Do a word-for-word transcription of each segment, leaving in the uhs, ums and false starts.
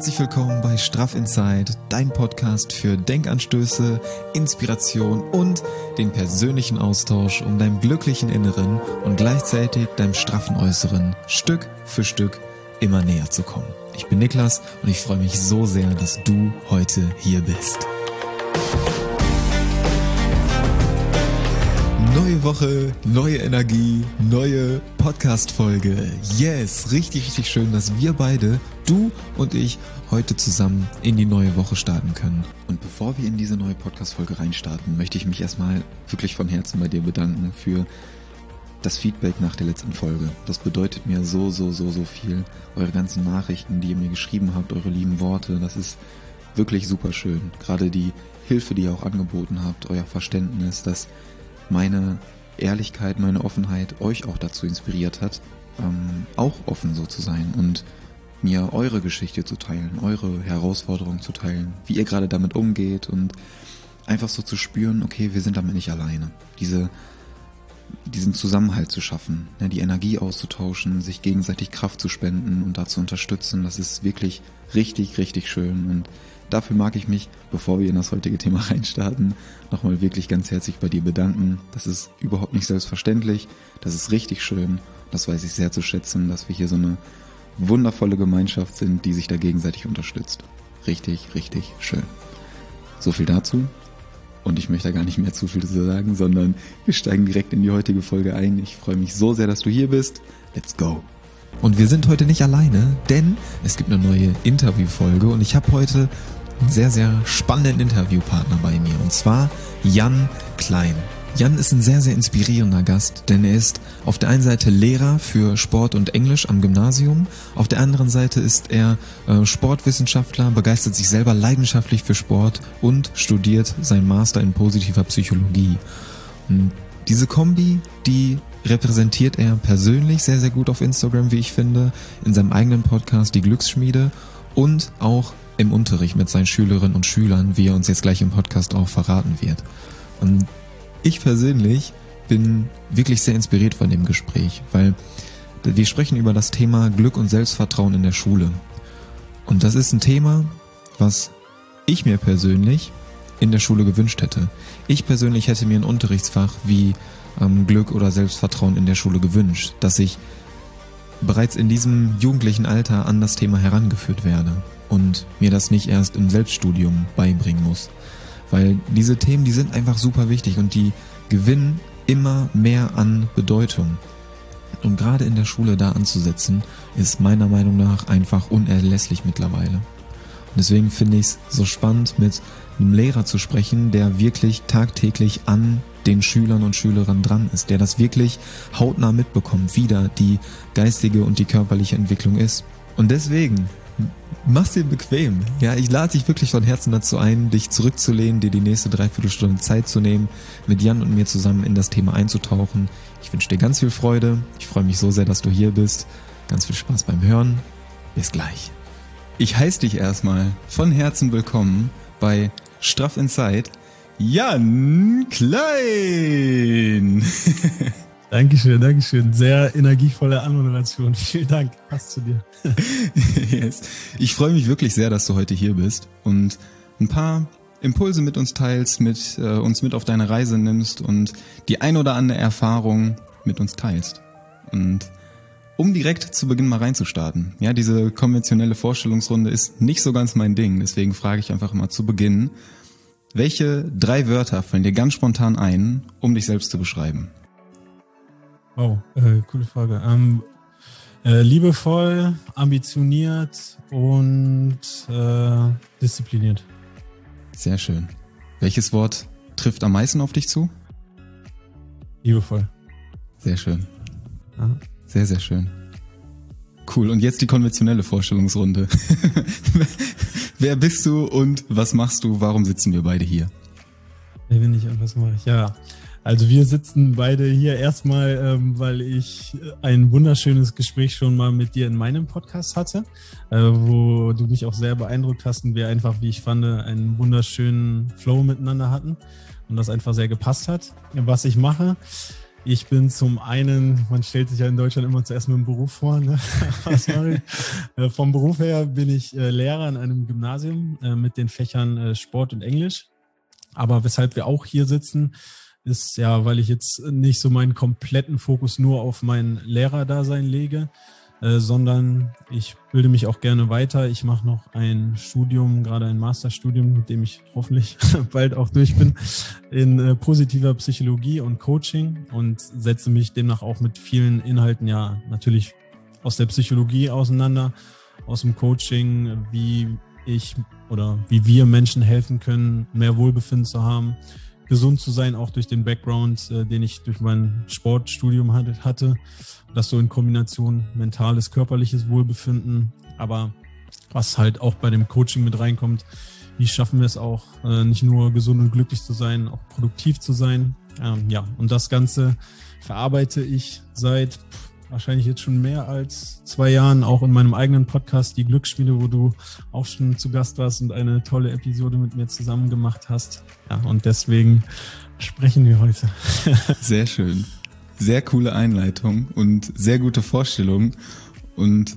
Herzlich willkommen bei Straff Inside, dein Podcast für Denkanstöße, Inspiration und den persönlichen Austausch, um deinem glücklichen Inneren und gleichzeitig deinem straffen Äußeren Stück für Stück immer näher zu kommen. Ich bin Niklas und ich freue mich so sehr, dass du heute hier bist. Neue Woche, neue Energie, neue Podcast-Folge. Yes, richtig, richtig schön, dass wir beide, du und ich, heute zusammen in die neue Woche starten können. Und bevor wir in diese neue Podcast-Folge reinstarten, möchte ich mich erstmal wirklich von Herzen bei dir bedanken für das Feedback nach der letzten Folge. Das bedeutet mir so, so, so, so viel. Eure ganzen Nachrichten, die ihr mir geschrieben habt, eure lieben Worte, das ist wirklich super schön. Gerade die Hilfe, die ihr auch angeboten habt, euer Verständnis, dass meine Ehrlichkeit, meine Offenheit euch auch dazu inspiriert hat, ähm, auch offen so zu sein und mir eure Geschichte zu teilen, eure Herausforderungen zu teilen, wie ihr gerade damit umgeht und einfach so zu spüren, okay, wir sind damit nicht alleine. Diese, diesen Zusammenhalt zu schaffen, ne, die Energie auszutauschen, sich gegenseitig Kraft zu spenden und da zu unterstützen, das ist wirklich richtig, richtig schön und dafür mag ich mich, bevor wir in das heutige Thema reinstarten, nochmal wirklich ganz herzlich bei dir bedanken. Das ist überhaupt nicht selbstverständlich, das ist richtig schön, das weiß ich sehr zu schätzen, dass wir hier so eine wundervolle Gemeinschaft sind, die sich da gegenseitig unterstützt. Richtig, richtig schön. So viel dazu und ich möchte da gar nicht mehr zu viel zu sagen, sondern wir steigen direkt in die heutige Folge ein. Ich freue mich so sehr, dass du hier bist. Let's go! Und wir sind heute nicht alleine, denn es gibt eine neue Interviewfolge und ich habe heute einen sehr, sehr spannenden Interviewpartner bei mir und zwar Jan Klein. Jan ist ein sehr, sehr inspirierender Gast, denn er ist auf der einen Seite Lehrer für Sport und Englisch am Gymnasium, auf der anderen Seite ist er äh, Sportwissenschaftler, begeistert sich selber leidenschaftlich für Sport und studiert seinen Master in positiver Psychologie. Und diese Kombi, die repräsentiert er persönlich sehr, sehr gut auf Instagram, wie ich finde, in seinem eigenen Podcast Die Glücksschmiede und auch im Unterricht mit seinen Schülerinnen und Schülern, wie er uns jetzt gleich im Podcast auch verraten wird. Und ich persönlich bin wirklich sehr inspiriert von dem Gespräch, weil wir sprechen über das Thema Glück und Selbstvertrauen in der Schule. Und das ist ein Thema, was ich mir persönlich in der Schule gewünscht hätte. Ich persönlich hätte mir ein Unterrichtsfach wie ähm, Glück oder Selbstvertrauen in der Schule gewünscht, dass ich bereits in diesem jugendlichen Alter an das Thema herangeführt werde und mir das nicht erst im Selbststudium beibringen muss. Weil diese Themen, die sind einfach super wichtig und die gewinnen immer mehr an Bedeutung. Und gerade in der Schule da anzusetzen, ist meiner Meinung nach einfach unerlässlich mittlerweile. Und deswegen finde ich es so spannend, mit einem Lehrer zu sprechen, der wirklich tagtäglich an den Schülern und Schülerinnen dran ist, der das wirklich hautnah mitbekommt, wie da die geistige und die körperliche Entwicklung ist. Und deswegen, mach's dir bequem. Ja, ich lade dich wirklich von Herzen dazu ein, dich zurückzulehnen, dir die nächste Dreiviertelstunde Zeit zu nehmen, mit Jan und mir zusammen in das Thema einzutauchen. Ich wünsche dir ganz viel Freude. Ich freue mich so sehr, dass du hier bist. Ganz viel Spaß beim Hören. Bis gleich. Ich heiße dich erstmal von Herzen willkommen bei Straff Inside, Jan Klein. Dankeschön, Dankeschön. Sehr energievolle Anmoderation. Vielen Dank. Passt zu dir. Yes. Ich freue mich wirklich sehr, dass du heute hier bist und ein paar Impulse mit uns teilst, mit äh, uns mit auf deine Reise nimmst und die ein oder andere Erfahrung mit uns teilst. Und um direkt zu Beginn mal reinzustarten. Ja, diese konventionelle Vorstellungsrunde ist nicht so ganz mein Ding, deswegen frage ich einfach mal zu Beginn, welche drei Wörter fallen dir ganz spontan ein, um dich selbst zu beschreiben? Wow, äh, coole Frage. Ähm, äh, liebevoll, ambitioniert und äh, diszipliniert. Sehr schön. Welches Wort trifft am meisten auf dich zu? Liebevoll. Sehr schön. Aha. Sehr, sehr schön. Cool, und jetzt die konventionelle Vorstellungsrunde. Wer bist du und was machst du? Warum sitzen wir beide hier? Wer bin ich und was mache ich? Ja, also wir sitzen beide hier erstmal, ähm, weil ich ein wunderschönes Gespräch schon mal mit dir in meinem Podcast hatte, äh, wo du mich auch sehr beeindruckt hast und wir einfach, wie ich fand, einen wunderschönen Flow miteinander hatten und das einfach sehr gepasst hat, was ich mache. Ich bin zum einen, man stellt sich ja in Deutschland immer zuerst mit dem Beruf vor. Ne? Was mache ich? Äh, vom Beruf her bin ich äh, Lehrer in einem Gymnasium äh, mit den Fächern äh, Sport und Englisch. Aber weshalb wir auch hier sitzen, ist ja, weil ich jetzt nicht so meinen kompletten Fokus nur auf mein Lehrerdasein lege, äh, sondern ich bilde mich auch gerne weiter. Ich mache noch ein Studium, gerade ein Masterstudium, mit dem ich hoffentlich bald auch durch bin, in äh, positiver Psychologie und Coaching und setze mich demnach auch mit vielen Inhalten ja natürlich aus der Psychologie auseinander, aus dem Coaching, wie ich oder wie wir Menschen helfen können, mehr Wohlbefinden zu haben, gesund zu sein, auch durch den Background, äh, den ich durch mein Sportstudium hatte. Das so in Kombination mentales, körperliches Wohlbefinden. Aber was halt auch bei dem Coaching mit reinkommt, wie schaffen wir es auch, äh, nicht nur gesund und glücklich zu sein, auch produktiv zu sein. Ähm, ja, und das Ganze verarbeite ich seit wahrscheinlich jetzt schon mehr als zwei Jahren, auch in meinem eigenen Podcast, die Glücksspiele, wo du auch schon zu Gast warst und eine tolle Episode mit mir zusammen gemacht hast. Ja, und deswegen sprechen wir heute. Sehr schön. Sehr coole Einleitung und sehr gute Vorstellung. Und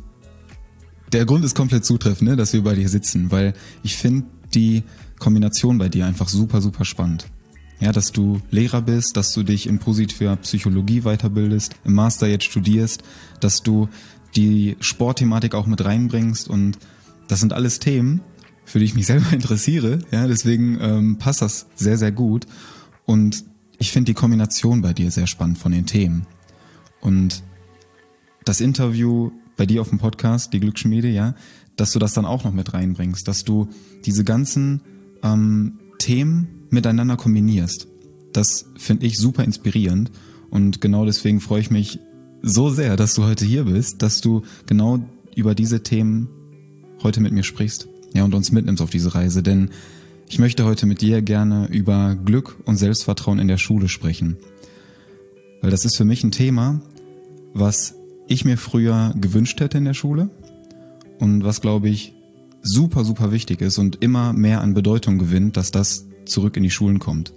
der Grund ist komplett zutreffend, ne, dass wir bei dir sitzen, weil ich finde die Kombination bei dir einfach super, super spannend. Ja, dass du Lehrer bist, dass du dich in positiver Psychologie weiterbildest, im Master jetzt studierst, dass du die Sportthematik auch mit reinbringst und das sind alles Themen, für die ich mich selber interessiere. Ja, deswegen ähm, passt das sehr, sehr gut und ich finde die Kombination bei dir sehr spannend von den Themen. Und das Interview bei dir auf dem Podcast, die Glücksschmiede, ja, dass du das dann auch noch mit reinbringst, dass du diese ganzen ähm, Themen miteinander kombinierst. Das finde ich super inspirierend und genau deswegen freue ich mich so sehr, dass du heute hier bist, dass du genau über diese Themen heute mit mir sprichst, ja, und uns mitnimmst auf diese Reise, denn ich möchte heute mit dir gerne über Glück und Selbstvertrauen in der Schule sprechen, weil das ist für mich ein Thema, was ich mir früher gewünscht hätte in der Schule und was, glaube ich, super, super wichtig ist und immer mehr an Bedeutung gewinnt, dass das zurück in die Schulen kommt.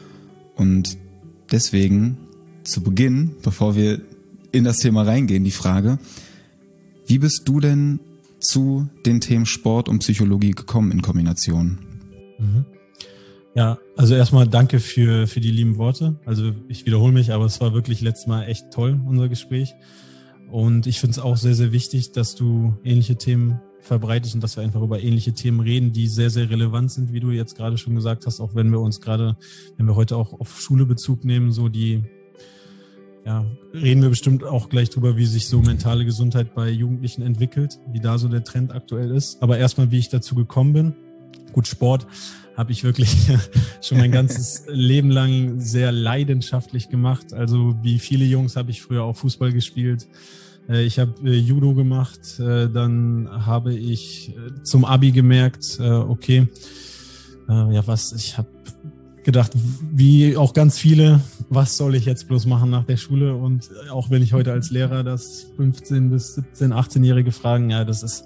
Und deswegen zu Beginn, bevor wir in das Thema reingehen, die Frage, wie bist du denn zu den Themen Sport und Psychologie gekommen in Kombination? Mhm. Ja, also erstmal danke für, für die lieben Worte. Also ich wiederhole mich, aber es war wirklich letztes Mal echt toll, unser Gespräch. Und ich finde es auch sehr, sehr wichtig, dass du ähnliche Themen verbreitest und dass wir einfach über ähnliche Themen reden, die sehr, sehr relevant sind, wie du jetzt gerade schon gesagt hast, auch wenn wir uns gerade, wenn wir heute auch auf Schule Bezug nehmen, so die, ja, reden wir bestimmt auch gleich drüber, wie sich so mentale Gesundheit bei Jugendlichen entwickelt, wie da so der Trend aktuell ist. Aber erstmal, wie ich dazu gekommen bin. Gut, Sport habe ich wirklich schon mein ganzes Leben lang sehr leidenschaftlich gemacht. Also wie viele Jungs habe ich früher auch Fußball gespielt. Ich habe äh, Judo gemacht, äh, dann habe ich äh, zum Abi gemerkt, äh, okay, äh, ja was, ich habe gedacht, wie auch ganz viele, was soll ich jetzt bloß machen nach der Schule? Und auch wenn ich heute als Lehrer das fünfzehn- bis siebzehn-, achtzehnjährige fragen, ja, das ist,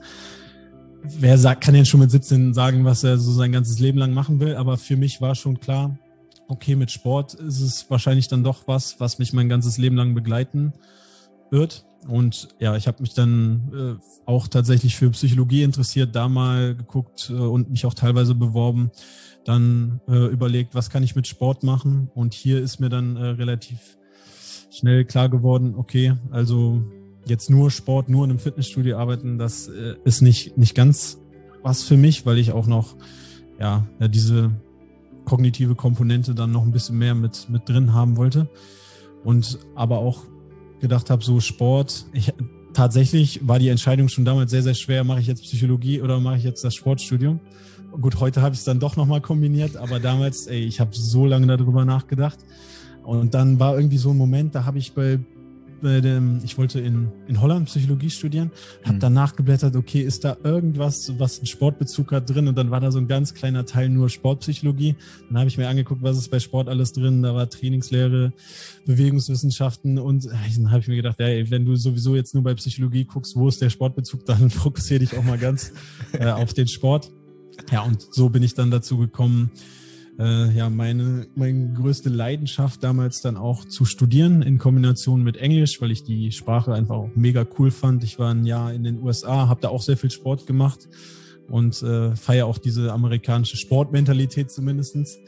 wer sagt, kann denn schon mit siebzehn sagen, was er so sein ganzes Leben lang machen will? Aber für mich war schon klar, okay, mit Sport ist es wahrscheinlich dann doch was, was mich mein ganzes Leben lang begleiten wird. Und ja, ich habe mich dann äh, auch tatsächlich für Psychologie interessiert, da mal geguckt äh, und mich auch teilweise beworben, dann äh, überlegt, was kann ich mit Sport machen? Und hier ist mir dann äh, relativ schnell klar geworden, okay, also jetzt nur Sport, nur in einem Fitnessstudio arbeiten, das äh, ist nicht nicht ganz was für mich, weil ich auch noch ja, ja diese kognitive Komponente dann noch ein bisschen mehr mit mit drin haben wollte und aber auch gedacht habe, so Sport, ich, tatsächlich war die Entscheidung schon damals sehr, sehr schwer, mache ich jetzt Psychologie oder mache ich jetzt das Sportstudium? Gut, heute habe ich es dann doch nochmal kombiniert, aber damals, ey, ich habe so lange darüber nachgedacht und dann war irgendwie so ein Moment, da habe ich bei, bei dem, ich wollte in, in Holland Psychologie studieren, habe Mhm. dann nachgeblättert, okay, ist da irgendwas, was einen Sportbezug hat drin und dann war da so ein ganz kleiner Teil nur Sportpsychologie. Dann habe ich mir angeguckt, was ist bei Sport alles drin, da war Trainingslehre, Bewegungswissenschaften und dann habe ich mir gedacht, ey, wenn du sowieso jetzt nur bei Psychologie guckst, wo ist der Sportbezug, dann fokussiere dich auch mal ganz äh, auf den Sport. Ja, und so bin ich dann dazu gekommen, äh, ja meine, meine größte Leidenschaft damals dann auch zu studieren in Kombination mit Englisch, weil ich die Sprache einfach auch mega cool fand. Ich war ein Jahr in den U S A, habe da auch sehr viel Sport gemacht und äh, feiere auch diese amerikanische Sportmentalität zumindestens.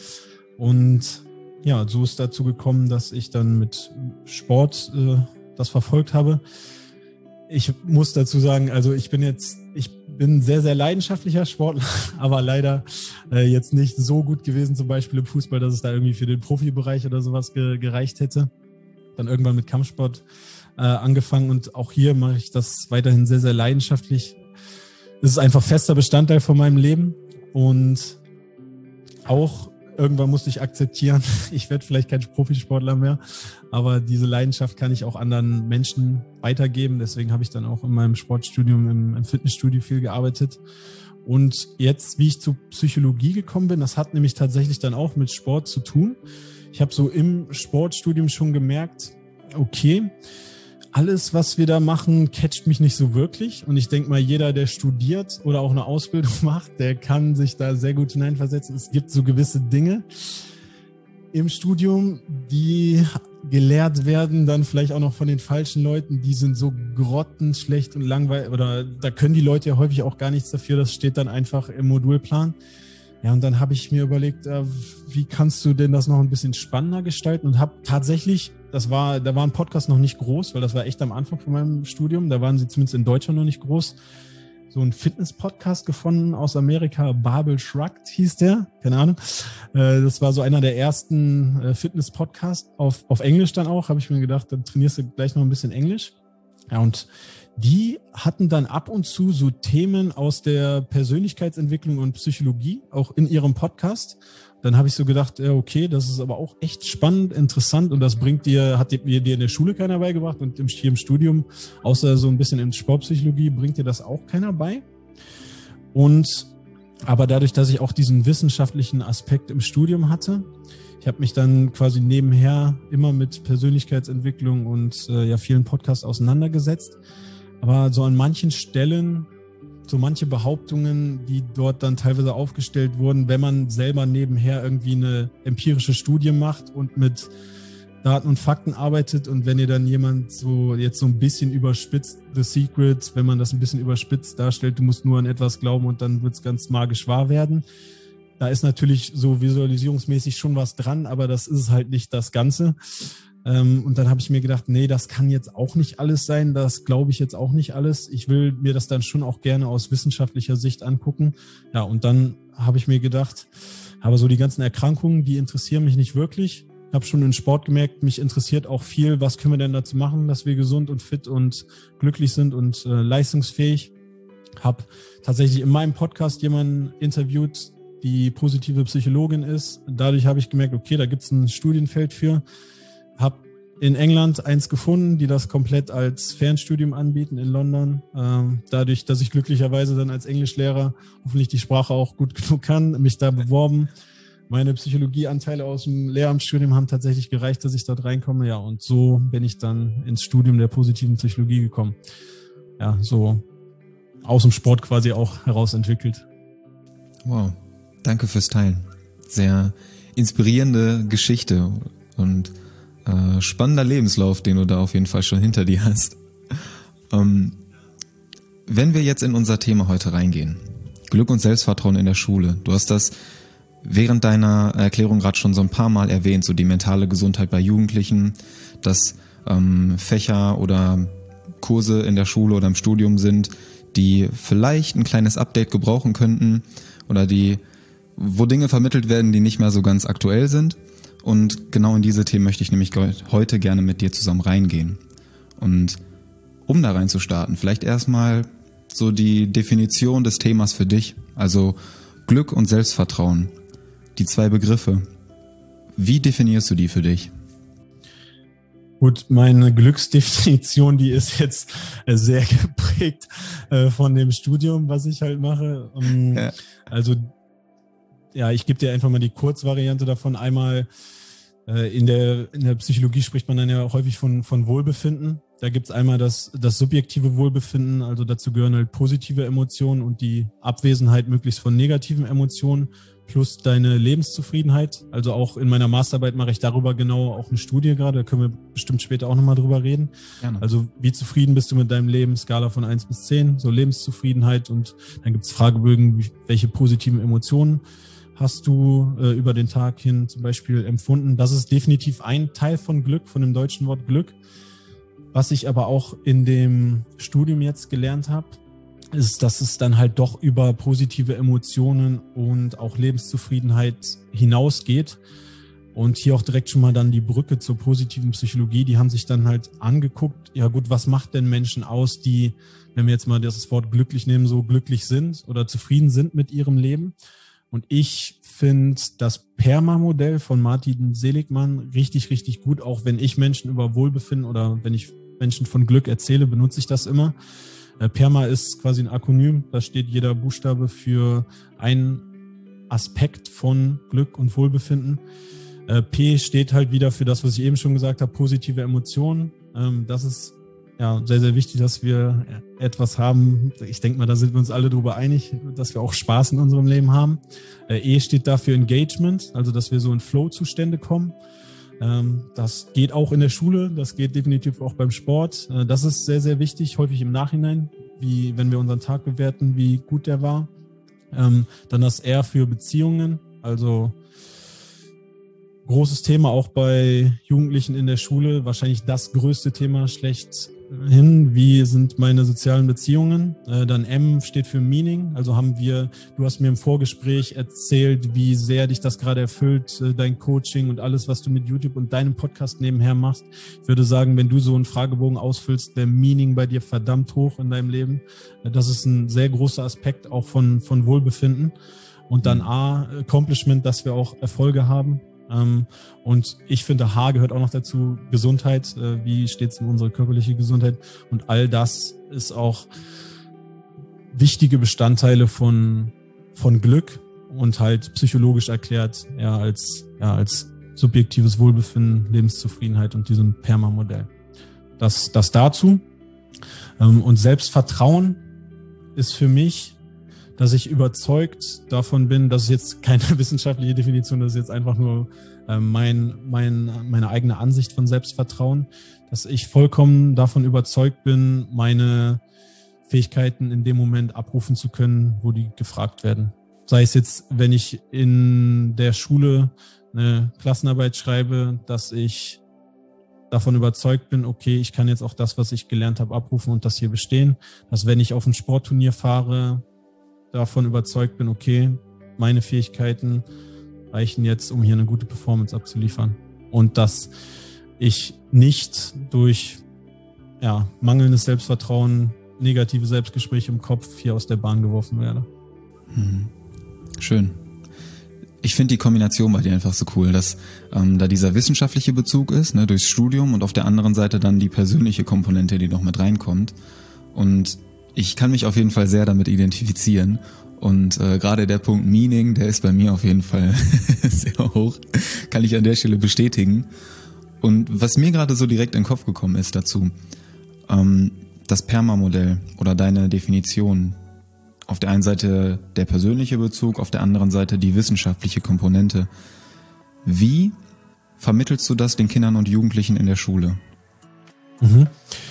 Und ja, so ist dazu gekommen, dass ich dann mit Sport äh, das verfolgt habe. Ich muss dazu sagen, also ich bin jetzt, ich bin ein sehr, sehr leidenschaftlicher Sportler, aber leider äh, jetzt nicht so gut gewesen, zum Beispiel im Fußball, dass es da irgendwie für den Profibereich oder sowas ge- gereicht hätte. Dann irgendwann mit Kampfsport äh, angefangen und auch hier mache ich das weiterhin sehr, sehr leidenschaftlich. Es ist einfach fester Bestandteil von meinem Leben und auch irgendwann musste ich akzeptieren, ich werde vielleicht kein Profisportler mehr, aber diese Leidenschaft kann ich auch anderen Menschen weitergeben. Deswegen habe ich dann auch in meinem Sportstudium im, im Fitnessstudio viel gearbeitet. Und jetzt, wie ich zu Psychologie gekommen bin, das hat nämlich tatsächlich dann auch mit Sport zu tun. Ich habe so im Sportstudium schon gemerkt, okay, alles, was wir da machen, catcht mich nicht so wirklich. Und ich denke mal, jeder, der studiert oder auch eine Ausbildung macht, der kann sich da sehr gut hineinversetzen. Es gibt so gewisse Dinge im Studium, die gelehrt werden, dann vielleicht auch noch von den falschen Leuten, die sind so grottenschlecht und langweilig. Oder da können die Leute ja häufig auch gar nichts dafür. Das steht dann einfach im Modulplan. Ja, und dann habe ich mir überlegt, äh, wie kannst du denn das noch ein bisschen spannender gestalten? Und habe tatsächlich, das war, da war ein Podcast noch nicht groß, weil das war echt am Anfang von meinem Studium. Da waren sie zumindest in Deutschland noch nicht groß. So ein Fitness-Podcast gefunden aus Amerika, Babel Shrugged hieß der, keine Ahnung. Äh, das war so einer der ersten äh, Fitness-Podcasts auf, auf Englisch dann auch. Habe ich mir gedacht, dann trainierst du gleich noch ein bisschen Englisch. Ja, und die hatten dann ab und zu so Themen aus der Persönlichkeitsentwicklung und Psychologie, auch in ihrem Podcast. Dann habe ich so gedacht, ja, okay, das ist aber auch echt spannend, interessant und das bringt dir, hat dir, dir in der Schule keiner beigebracht und im, hier im Studium, außer so ein bisschen in Sportpsychologie, bringt dir das auch keiner bei. Und aber dadurch, dass ich auch diesen wissenschaftlichen Aspekt im Studium hatte, ich habe mich dann quasi nebenher immer mit Persönlichkeitsentwicklung und äh, ja vielen Podcasts auseinandergesetzt. Aber so an manchen Stellen, so manche Behauptungen, die dort dann teilweise aufgestellt wurden, wenn man selber nebenher irgendwie eine empirische Studie macht und mit Daten und Fakten arbeitet und wenn ihr dann jemand so jetzt so ein bisschen überspitzt, The Secret, wenn man das ein bisschen überspitzt darstellt, du musst nur an etwas glauben und dann wird es ganz magisch wahr werden. Da ist natürlich so visualisierungsmäßig schon was dran, aber das ist halt nicht das Ganze. Und dann habe ich mir gedacht, nee, das kann jetzt auch nicht alles sein, das glaube ich jetzt auch nicht alles. Ich will mir das dann schon auch gerne aus wissenschaftlicher Sicht angucken. Ja, und dann habe ich mir gedacht, aber so die ganzen Erkrankungen, die interessieren mich nicht wirklich. Ich habe schon in Sport gemerkt, mich interessiert auch viel, was können wir denn dazu machen, dass wir gesund und fit und glücklich sind und äh, leistungsfähig. Habe tatsächlich in meinem Podcast jemanden interviewt, die positive Psychologin ist. Dadurch habe ich gemerkt, okay, da gibt es ein Studienfeld für. Habe in England eins gefunden, die das komplett als Fernstudium anbieten in London. Ähm, dadurch, dass ich glücklicherweise dann als Englischlehrer hoffentlich die Sprache auch gut genug kann, mich da beworben. Meine Psychologieanteile aus dem Lehramtsstudium haben tatsächlich gereicht, dass ich dort reinkomme. Ja, und so bin ich dann ins Studium der positiven Psychologie gekommen. Ja, so aus dem Sport quasi auch heraus entwickelt. Wow, danke fürs Teilen. Sehr inspirierende Geschichte und äh, spannender Lebenslauf, den du da auf jeden Fall schon hinter dir hast. Ähm, wenn wir jetzt in unser Thema heute reingehen, Glück und Selbstvertrauen in der Schule. Du hast das während deiner Erklärung gerade schon so ein paar Mal erwähnt, so die mentale Gesundheit bei Jugendlichen, dass ähm, Fächer oder Kurse in der Schule oder im Studium sind, die vielleicht ein kleines Update gebrauchen könnten oder die, wo Dinge vermittelt werden, die nicht mehr so ganz aktuell sind. Und genau in diese Themen möchte ich nämlich heute gerne mit dir zusammen reingehen. Und um da rein zu starten, vielleicht erstmal so die Definition des Themas für dich, also Glück und Selbstvertrauen. Die zwei Begriffe. Wie definierst du die für dich? Gut, meine Glücksdefinition, die ist jetzt sehr geprägt äh, von dem Studium, was ich halt mache. Um, ja. Also, ja, ich gebe dir einfach mal die Kurzvariante davon. Einmal äh, in der in der Psychologie spricht man dann ja häufig von von Wohlbefinden. Da gibt es einmal das, das subjektive Wohlbefinden, also dazu gehören halt positive Emotionen und die Abwesenheit möglichst von negativen Emotionen plus deine Lebenszufriedenheit. Also auch in meiner Masterarbeit mache ich darüber genau auch eine Studie gerade, da können wir bestimmt später auch nochmal drüber reden. Gerne. Also wie zufrieden bist du mit deinem Leben, Skala von eins bis zehn, so Lebenszufriedenheit, und dann gibt es Fragebögen, welche positiven Emotionen hast du äh, über den Tag hin zum Beispiel empfunden. Das ist definitiv ein Teil von Glück, von dem deutschen Wort Glück. Was ich aber auch in dem Studium jetzt gelernt habe, ist, dass es dann halt doch über positive Emotionen und auch Lebenszufriedenheit hinausgeht. Und hier auch direkt schon mal dann die Brücke zur positiven Psychologie. Die haben sich dann halt angeguckt, ja gut, was macht denn Menschen aus, die, wenn wir jetzt mal das Wort glücklich nehmen, so glücklich sind oder zufrieden sind mit ihrem Leben. Und ich finde das PERMA-Modell von Martin Seligmann richtig, richtig gut. Auch wenn ich Menschen über Wohlbefinden oder wenn ich Menschen von Glück erzähle, benutze ich das immer. Äh, PERMA ist quasi ein Akronym. Da steht jeder Buchstabe für einen Aspekt von Glück und Wohlbefinden. Äh, P steht halt wieder für das, was ich eben schon gesagt habe, positive Emotionen. Ähm, das ist ja sehr, sehr wichtig, dass wir etwas haben. Ich denke mal, da sind wir uns alle darüber einig, dass wir auch Spaß in unserem Leben haben. Äh, E steht dafür Engagement, also dass wir so in Flow-Zustände kommen. Ähm, das geht auch in der Schule, das geht definitiv auch beim Sport. Äh, das ist sehr, sehr wichtig, häufig im Nachhinein, wie wenn wir unseren Tag bewerten, wie gut der war. Ähm, dann das R für Beziehungen, also großes Thema auch bei Jugendlichen in der Schule, wahrscheinlich das größte Thema schlechthin. Wie sind meine sozialen Beziehungen? Äh, dann M steht für Meaning, also haben wir, du hast mir im Vorgespräch erzählt, wie sehr dich das gerade erfüllt, äh, dein Coaching und alles, was du mit YouTube und deinem Podcast nebenher machst. Ich würde sagen, wenn du so einen Fragebogen ausfüllst, der Meaning bei dir verdammt hoch in deinem Leben. Äh, das ist ein sehr großer Aspekt auch von, von Wohlbefinden. Und dann A, Accomplishment, dass wir auch Erfolge haben. Ähm, und ich finde, H gehört auch noch dazu, Gesundheit. Äh, wie steht es um unsere körperliche Gesundheit? Und all das ist auch wichtige Bestandteile von, von Glück und halt psychologisch erklärt, ja, als, ja, als subjektives Wohlbefinden, Lebenszufriedenheit und diesem PERMA-Modell. Das, das dazu. Ähm, und Selbstvertrauen ist für mich, dass ich überzeugt davon bin, das ist jetzt keine wissenschaftliche Definition, das ist jetzt einfach nur äh, mein, mein, meine eigene Ansicht von Selbstvertrauen, dass ich vollkommen davon überzeugt bin, meine Fähigkeiten in dem Moment abrufen zu können, wo die gefragt werden. Sei es jetzt, wenn ich in der Schule eine Klassenarbeit schreibe, dass ich davon überzeugt bin, okay, ich kann jetzt auch das, was ich gelernt habe, abrufen und das hier bestehen. Dass wenn ich auf ein Sportturnier fahre, davon überzeugt bin, okay, meine Fähigkeiten reichen jetzt, um hier eine gute Performance abzuliefern. Und dass ich nicht durch ja, mangelndes Selbstvertrauen, negative Selbstgespräche im Kopf hier aus der Bahn geworfen werde. Hm. Schön. Ich finde die Kombination bei dir einfach so cool, dass ähm, da dieser wissenschaftliche Bezug ist, ne, durchs Studium, und auf der anderen Seite dann die persönliche Komponente, die noch mit reinkommt. Und ich kann mich auf jeden Fall sehr damit identifizieren, und äh, gerade der Punkt Meaning, der ist bei mir auf jeden Fall sehr hoch, kann ich an der Stelle bestätigen. Und was mir gerade so direkt in den Kopf gekommen ist dazu, ähm, das PERMA-Modell oder deine Definition, auf der einen Seite der persönliche Bezug, auf der anderen Seite die wissenschaftliche Komponente. Wie vermittelst du das den Kindern und Jugendlichen in der Schule? Mhm.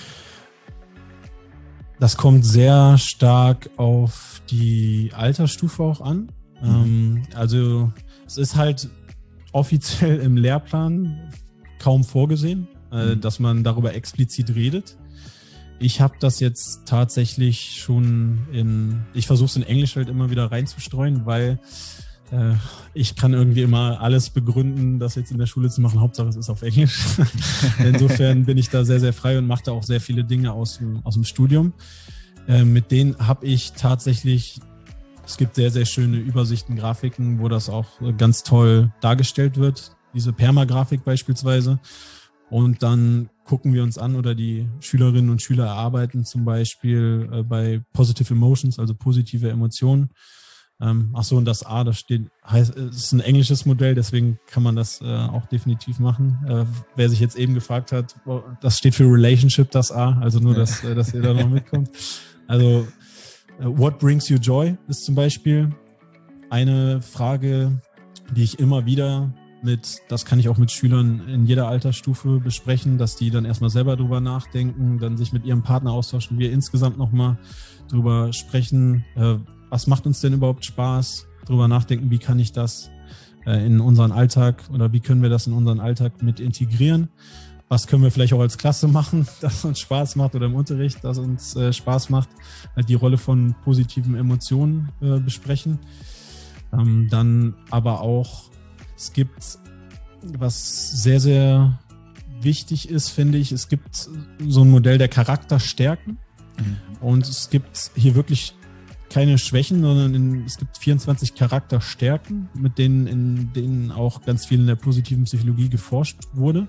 Das kommt sehr stark auf die Altersstufe auch an. Mhm. Ähm, also es ist halt offiziell im Lehrplan kaum vorgesehen, äh, mhm. dass man darüber explizit redet. Ich habe das jetzt tatsächlich schon in, ich versuche es in Englisch halt immer wieder reinzustreuen, weil äh, ich kann irgendwie immer alles begründen, das jetzt in der Schule zu machen. Hauptsache es ist auf Englisch. Insofern bin ich da sehr, sehr frei und mache da auch sehr viele Dinge aus dem, aus dem Studium. Äh, mit denen habe ich tatsächlich, es gibt sehr, sehr schöne Übersichten, Grafiken, wo das auch ganz toll dargestellt wird. Diese PERMA-Grafik beispielsweise. Und dann gucken wir uns an, oder die Schülerinnen und Schüler erarbeiten zum Beispiel äh, bei Positive Emotions, also positive Emotionen, Ähm, ach so, und das A, das steht, heißt, es ist ein englisches Modell, deswegen kann man das äh, auch definitiv machen. Äh, wer sich jetzt eben gefragt hat, das steht für Relationship, das A, also nur, dass, äh, dass ihr da noch mitkommt. Also, äh, what brings you joy ist zum Beispiel eine Frage, die ich immer wieder mit, das kann ich auch mit Schülern in jeder Altersstufe besprechen, dass die dann erstmal selber drüber nachdenken, dann sich mit ihrem Partner austauschen, wir insgesamt nochmal drüber sprechen, äh, was macht uns denn überhaupt Spaß, drüber nachdenken, wie kann ich das äh, in unseren Alltag oder wie können wir das in unseren Alltag mit integrieren, was können wir vielleicht auch als Klasse machen, das uns Spaß macht oder im Unterricht, das uns äh, Spaß macht, halt die Rolle von positiven Emotionen äh, besprechen. Ähm, dann aber auch, es gibt, was sehr, sehr wichtig ist, finde ich, es gibt so ein Modell der Charakterstärken mhm. und es gibt hier wirklich keine Schwächen, sondern in, es gibt vierundzwanzig Charakterstärken, mit denen, in denen auch ganz viel in der positiven Psychologie geforscht wurde.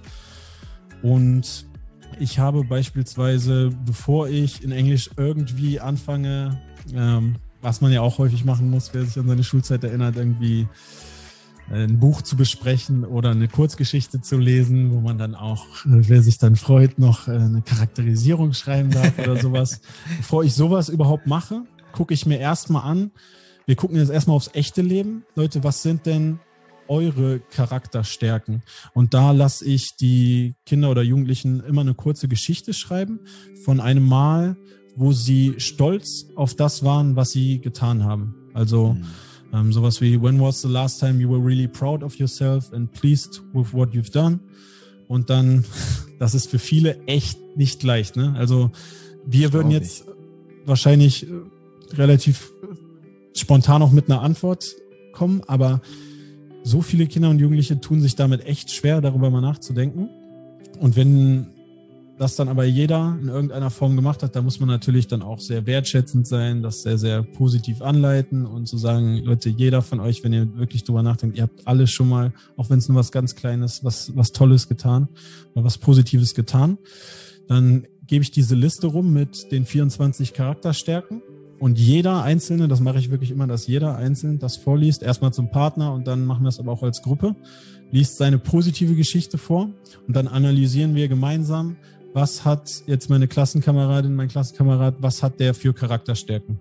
Und ich habe beispielsweise, bevor ich in Englisch irgendwie anfange, ähm, was man ja auch häufig machen muss, wer sich an seine Schulzeit erinnert, irgendwie ein Buch zu besprechen oder eine Kurzgeschichte zu lesen, wo man dann auch, wer sich dann freut, noch eine Charakterisierung schreiben darf oder sowas. Bevor ich sowas überhaupt mache, gucke ich mir erstmal an, wir gucken jetzt erstmal aufs echte Leben. Leute, was sind denn eure Charakterstärken? Und da lasse ich die Kinder oder Jugendlichen immer eine kurze Geschichte schreiben von einem Mal, wo sie stolz auf das waren, was sie getan haben. Also mhm. ähm, sowas wie, when was the last time you were really proud of yourself and pleased with what you've done? Und dann, das ist für viele echt nicht leicht, ne? Also wir das würden jetzt ich. wahrscheinlich relativ spontan auch mit einer Antwort kommen, aber so viele Kinder und Jugendliche tun sich damit echt schwer, darüber mal nachzudenken. Und wenn das dann aber jeder in irgendeiner Form gemacht hat, da muss man natürlich dann auch sehr wertschätzend sein, das sehr, sehr positiv anleiten und zu sagen, Leute, jeder von euch, wenn ihr wirklich drüber nachdenkt, ihr habt alles schon mal, auch wenn es nur was ganz Kleines, was, was Tolles getan oder was Positives getan, dann gebe ich diese Liste rum mit den vierundzwanzig Charakterstärken. Und jeder Einzelne, das mache ich wirklich immer, dass jeder Einzelne das vorliest, erstmal zum Partner und dann machen wir es aber auch als Gruppe, liest seine positive Geschichte vor und dann analysieren wir gemeinsam, was hat jetzt meine Klassenkameradin, mein Klassenkamerad, was hat der für Charakterstärken?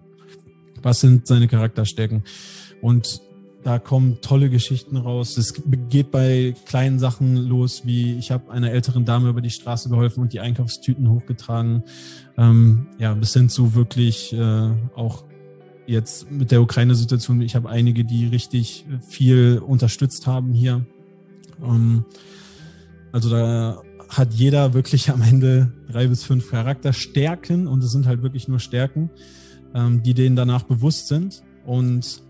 Was sind seine Charakterstärken? Und da kommen tolle Geschichten raus. Es geht bei kleinen Sachen los, wie ich habe einer älteren Dame über die Straße geholfen und die Einkaufstüten hochgetragen. Ähm, ja, bis hin zu wirklich äh, auch jetzt mit der Ukraine-Situation. Ich habe einige, die richtig viel unterstützt haben hier. Ähm, also da hat jeder wirklich am Ende drei bis fünf Charakterstärken und es sind halt wirklich nur Stärken, ähm, die denen danach bewusst sind. Und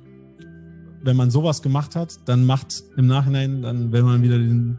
wenn man sowas gemacht hat, dann macht im Nachhinein, dann, wenn man wieder den,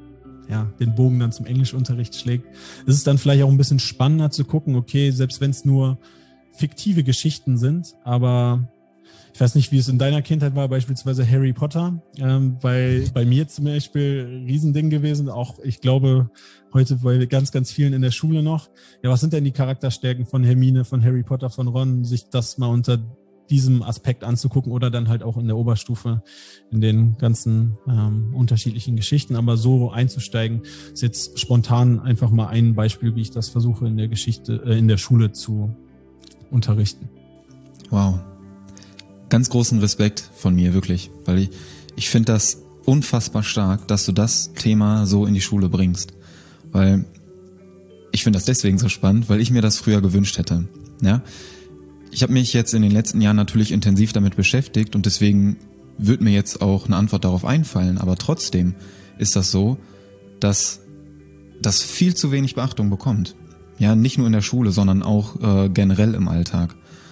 ja, den Bogen dann zum Englischunterricht schlägt, ist es dann vielleicht auch ein bisschen spannender zu gucken, okay, selbst wenn es nur fiktive Geschichten sind, aber ich weiß nicht, wie es in deiner Kindheit war, beispielsweise Harry Potter, ähm, bei, bei mir zum Beispiel ein Riesending gewesen, auch ich glaube heute bei ganz, ganz vielen in der Schule noch. Ja, was sind denn die Charakterstärken von Hermine, von Harry Potter, von Ron, sich das mal unter diesem Aspekt anzugucken oder dann halt auch in der Oberstufe in den ganzen ähm, unterschiedlichen Geschichten. Aber so einzusteigen, ist jetzt spontan einfach mal ein Beispiel, wie ich das versuche in der Geschichte, äh, in der Schule zu unterrichten. Wow. Ganz großen Respekt von mir, wirklich, weil ich, ich finde das unfassbar stark, dass du das Thema so in die Schule bringst. Weil ich finde das deswegen so spannend, weil ich mir das früher gewünscht hätte. Ja. Ich habe mich jetzt in den letzten Jahren natürlich intensiv damit beschäftigt und deswegen wird mir jetzt auch eine Antwort darauf einfallen, aber trotzdem ist das so, dass das viel zu wenig Beachtung bekommt. Ja, nicht nur in der Schule, sondern auch äh, generell im Alltag.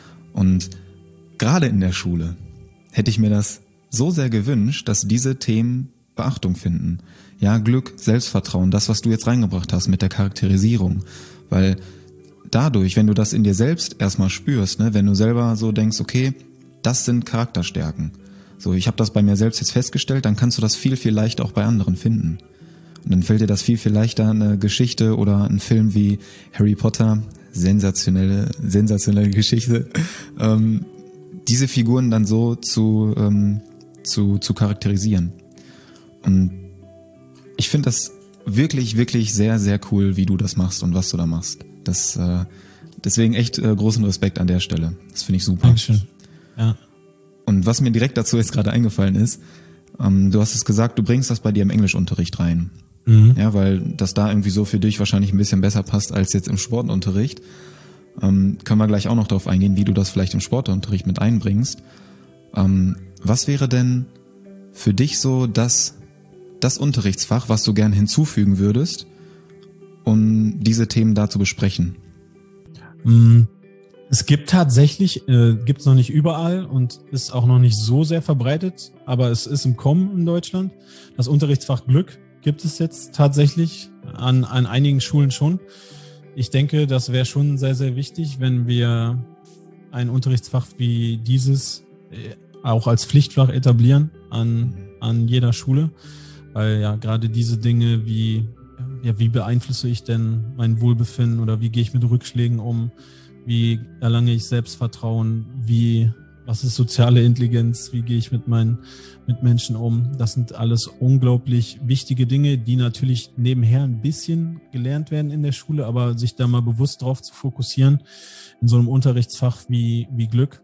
Und gerade in der Schule hätte ich mir das so sehr gewünscht, dass diese Themen Beachtung finden. Ja, Glück, Selbstvertrauen, das, was du jetzt reingebracht hast mit der Charakterisierung, weil dadurch, wenn du das in dir selbst erstmal spürst, ne, wenn du selber so denkst, okay, das sind Charakterstärken. So, ich habe das bei mir selbst jetzt festgestellt, dann kannst du das viel, viel leichter auch bei anderen finden. Und dann fällt dir das viel, viel leichter, eine Geschichte oder ein Film wie Harry Potter, sensationelle, sensationelle Geschichte, ähm, diese Figuren dann so zu, ähm, zu, zu charakterisieren. Und ich finde das wirklich, wirklich sehr, sehr cool, wie du das machst und was du da machst. Das, äh, deswegen echt äh, großen Respekt an der Stelle. Das finde ich super. Dankeschön. Ja. Und was mir direkt dazu jetzt gerade eingefallen ist, ähm, du hast es gesagt, du bringst das bei dir im Englischunterricht rein. Mhm. Ja, weil das da irgendwie so für dich wahrscheinlich ein bisschen besser passt als jetzt im Sportunterricht. Ähm, können wir gleich auch noch darauf eingehen, wie du das vielleicht im Sportunterricht mit einbringst. Ähm, was wäre denn für dich so das, das Unterrichtsfach, was du gern hinzufügen würdest, um diese Themen da zu besprechen? Es gibt tatsächlich, äh, gibt es noch nicht überall und ist auch noch nicht so sehr verbreitet, aber es ist im Kommen in Deutschland. Das Unterrichtsfach Glück gibt es jetzt tatsächlich an, an einigen Schulen schon. Ich denke, das wäre schon sehr, sehr wichtig, wenn wir ein Unterrichtsfach wie dieses auch als Pflichtfach etablieren an, an jeder Schule. Weil ja gerade diese Dinge wie, ja, wie beeinflusse ich denn mein Wohlbefinden oder wie gehe ich mit Rückschlägen um, wie erlange ich Selbstvertrauen, wie, was ist soziale Intelligenz, wie gehe ich mit meinen Mitmenschen um. Das sind alles unglaublich wichtige Dinge, die natürlich nebenher ein bisschen gelernt werden in der Schule, aber sich da mal bewusst drauf zu fokussieren in so einem Unterrichtsfach wie, wie Glück,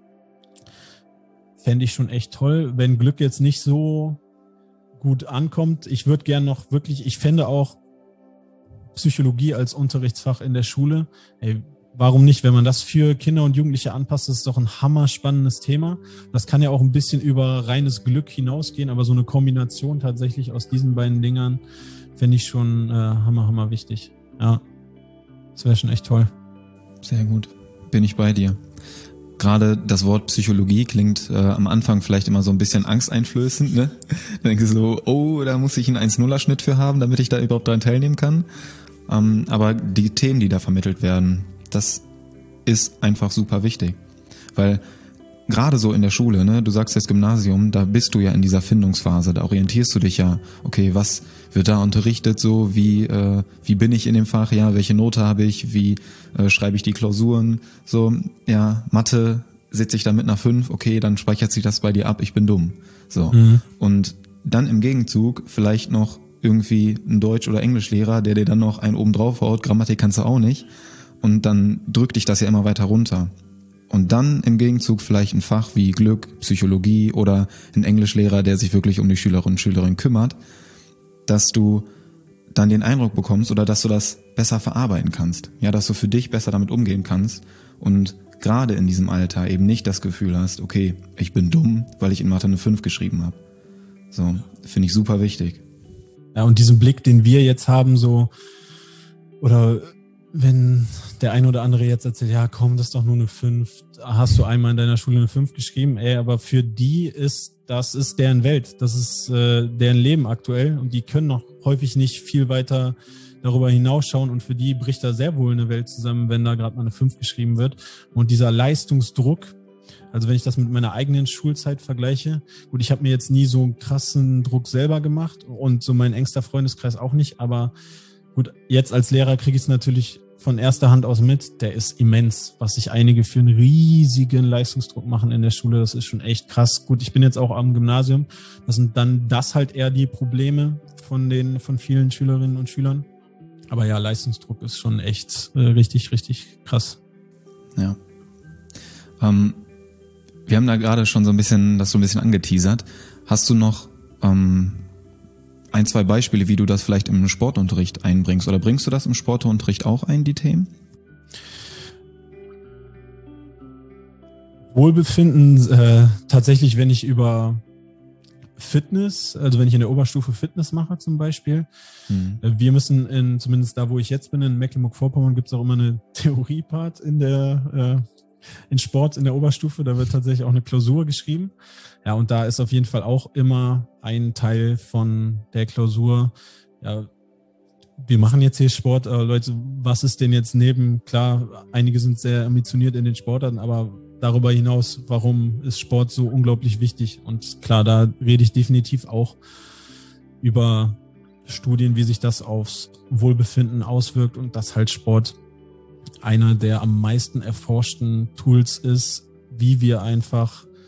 fände ich schon echt toll. Wenn Glück jetzt nicht so gut ankommt, ich würde gern noch wirklich, ich fände auch Psychologie als Unterrichtsfach in der Schule. Ey, warum nicht, wenn man das für Kinder und Jugendliche anpasst, das ist doch ein hammerspannendes Thema. Das kann ja auch ein bisschen über reines Glück hinausgehen, aber so eine Kombination tatsächlich aus diesen beiden Dingern fände ich schon äh, hammer, hammer wichtig. Ja, das wäre schon echt toll. Sehr gut, bin ich bei dir. Gerade das Wort Psychologie klingt äh, am Anfang vielleicht immer so ein bisschen angsteinflößend, ne? Dann denkst du so, oh, da muss ich einen eins null Schnitt für haben, damit ich da überhaupt daran teilnehmen kann. Ähm, aber die Themen, die da vermittelt werden, das ist einfach super wichtig. Weil gerade so in der Schule, ne, du sagst jetzt Gymnasium, da bist du ja in dieser Findungsphase, da orientierst du dich ja, okay, was wird da unterrichtet, so wie äh, wie bin ich in dem Fach, ja, welche Note habe ich, wie äh, schreibe ich die Klausuren, so, ja, Mathe sitze ich da mit einer fünf, okay, dann speichert sich das bei dir ab, ich bin dumm, so. Mhm. Und dann im Gegenzug vielleicht noch irgendwie ein Deutsch- oder Englischlehrer, der dir dann noch einen oben drauf haut, Grammatik kannst du auch nicht, und dann drückt dich das ja immer weiter runter. Und dann im Gegenzug vielleicht ein Fach wie Glück, Psychologie oder ein Englischlehrer, der sich wirklich um die Schülerinnen und Schüler kümmert, dass du dann den Eindruck bekommst oder dass du das besser verarbeiten kannst. Ja, dass du für dich besser damit umgehen kannst und gerade in diesem Alter eben nicht das Gefühl hast, okay, ich bin dumm, weil ich in Mathe eine fünf geschrieben habe. So, finde ich super wichtig. Ja, und diesen Blick, den wir jetzt haben, so, oder wenn der ein oder andere jetzt erzählt, ja komm, das ist doch nur eine fünf, hast du einmal in deiner Schule eine fünf geschrieben, ey, aber für die ist, das ist deren Welt, das ist äh, deren Leben aktuell und die können noch häufig nicht viel weiter darüber hinausschauen und für die bricht da sehr wohl eine Welt zusammen, wenn da gerade mal eine fünf geschrieben wird und dieser Leistungsdruck, also wenn ich das mit meiner eigenen Schulzeit vergleiche, gut, ich habe mir jetzt nie so einen krassen Druck selber gemacht und so mein engster Freundeskreis auch nicht, aber gut, jetzt als Lehrer kriege ich es natürlich von erster Hand aus mit, der ist immens, was sich einige für einen riesigen Leistungsdruck machen in der Schule, das ist schon echt krass. Gut, ich bin jetzt auch am Gymnasium, das sind dann das halt eher die Probleme von den von vielen Schülerinnen und Schülern. Aber ja, Leistungsdruck ist schon echt äh, richtig, richtig krass. Ja. Ähm, wir haben da gerade schon so ein bisschen, das so ein bisschen angeteasert. Hast du noch ähm, ein, zwei Beispiele, wie du das vielleicht im Sportunterricht einbringst? Oder bringst du das im Sportunterricht auch ein, die Themen? Wohlbefinden, äh, tatsächlich, wenn ich über Fitness, also wenn ich in der Oberstufe Fitness mache zum Beispiel, hm. wir müssen, in, zumindest da, wo ich jetzt bin, in Mecklenburg-Vorpommern, gibt es auch immer eine Theorie-Part in der äh, in Sport in der Oberstufe, da wird tatsächlich auch eine Klausur geschrieben. Ja, und da ist auf jeden Fall auch immer ein Teil von der Klausur, ja, wir machen jetzt hier Sport, aber Leute, was ist denn jetzt neben, klar, einige sind sehr ambitioniert in den Sportarten, aber darüber hinaus, warum ist Sport so unglaublich wichtig? Und klar, da rede ich definitiv auch über Studien, wie sich das aufs Wohlbefinden auswirkt und dass halt Sport einer der am meisten erforschten Tools ist, wie wir einfach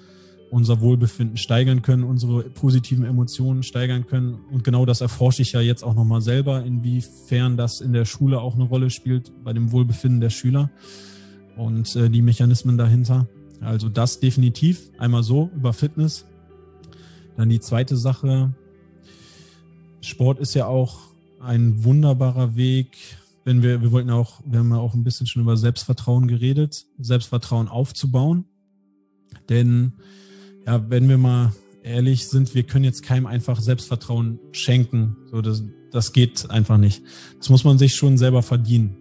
unser Wohlbefinden steigern können, unsere positiven Emotionen steigern können. Und genau das erforsche ich ja jetzt auch nochmal selber, inwiefern das in der Schule auch eine Rolle spielt bei dem Wohlbefinden der Schüler und äh, die Mechanismen dahinter. Also das definitiv, einmal so über Fitness. Dann die zweite Sache, Sport ist ja auch ein wunderbarer Weg, wenn wir, wir wollten auch, wir haben ja auch ein bisschen schon über Selbstvertrauen geredet, Selbstvertrauen aufzubauen. Denn ja, wenn wir mal ehrlich sind, wir können jetzt keinem einfach Selbstvertrauen schenken. So, das, das geht einfach nicht. Das muss man sich schon selber verdienen.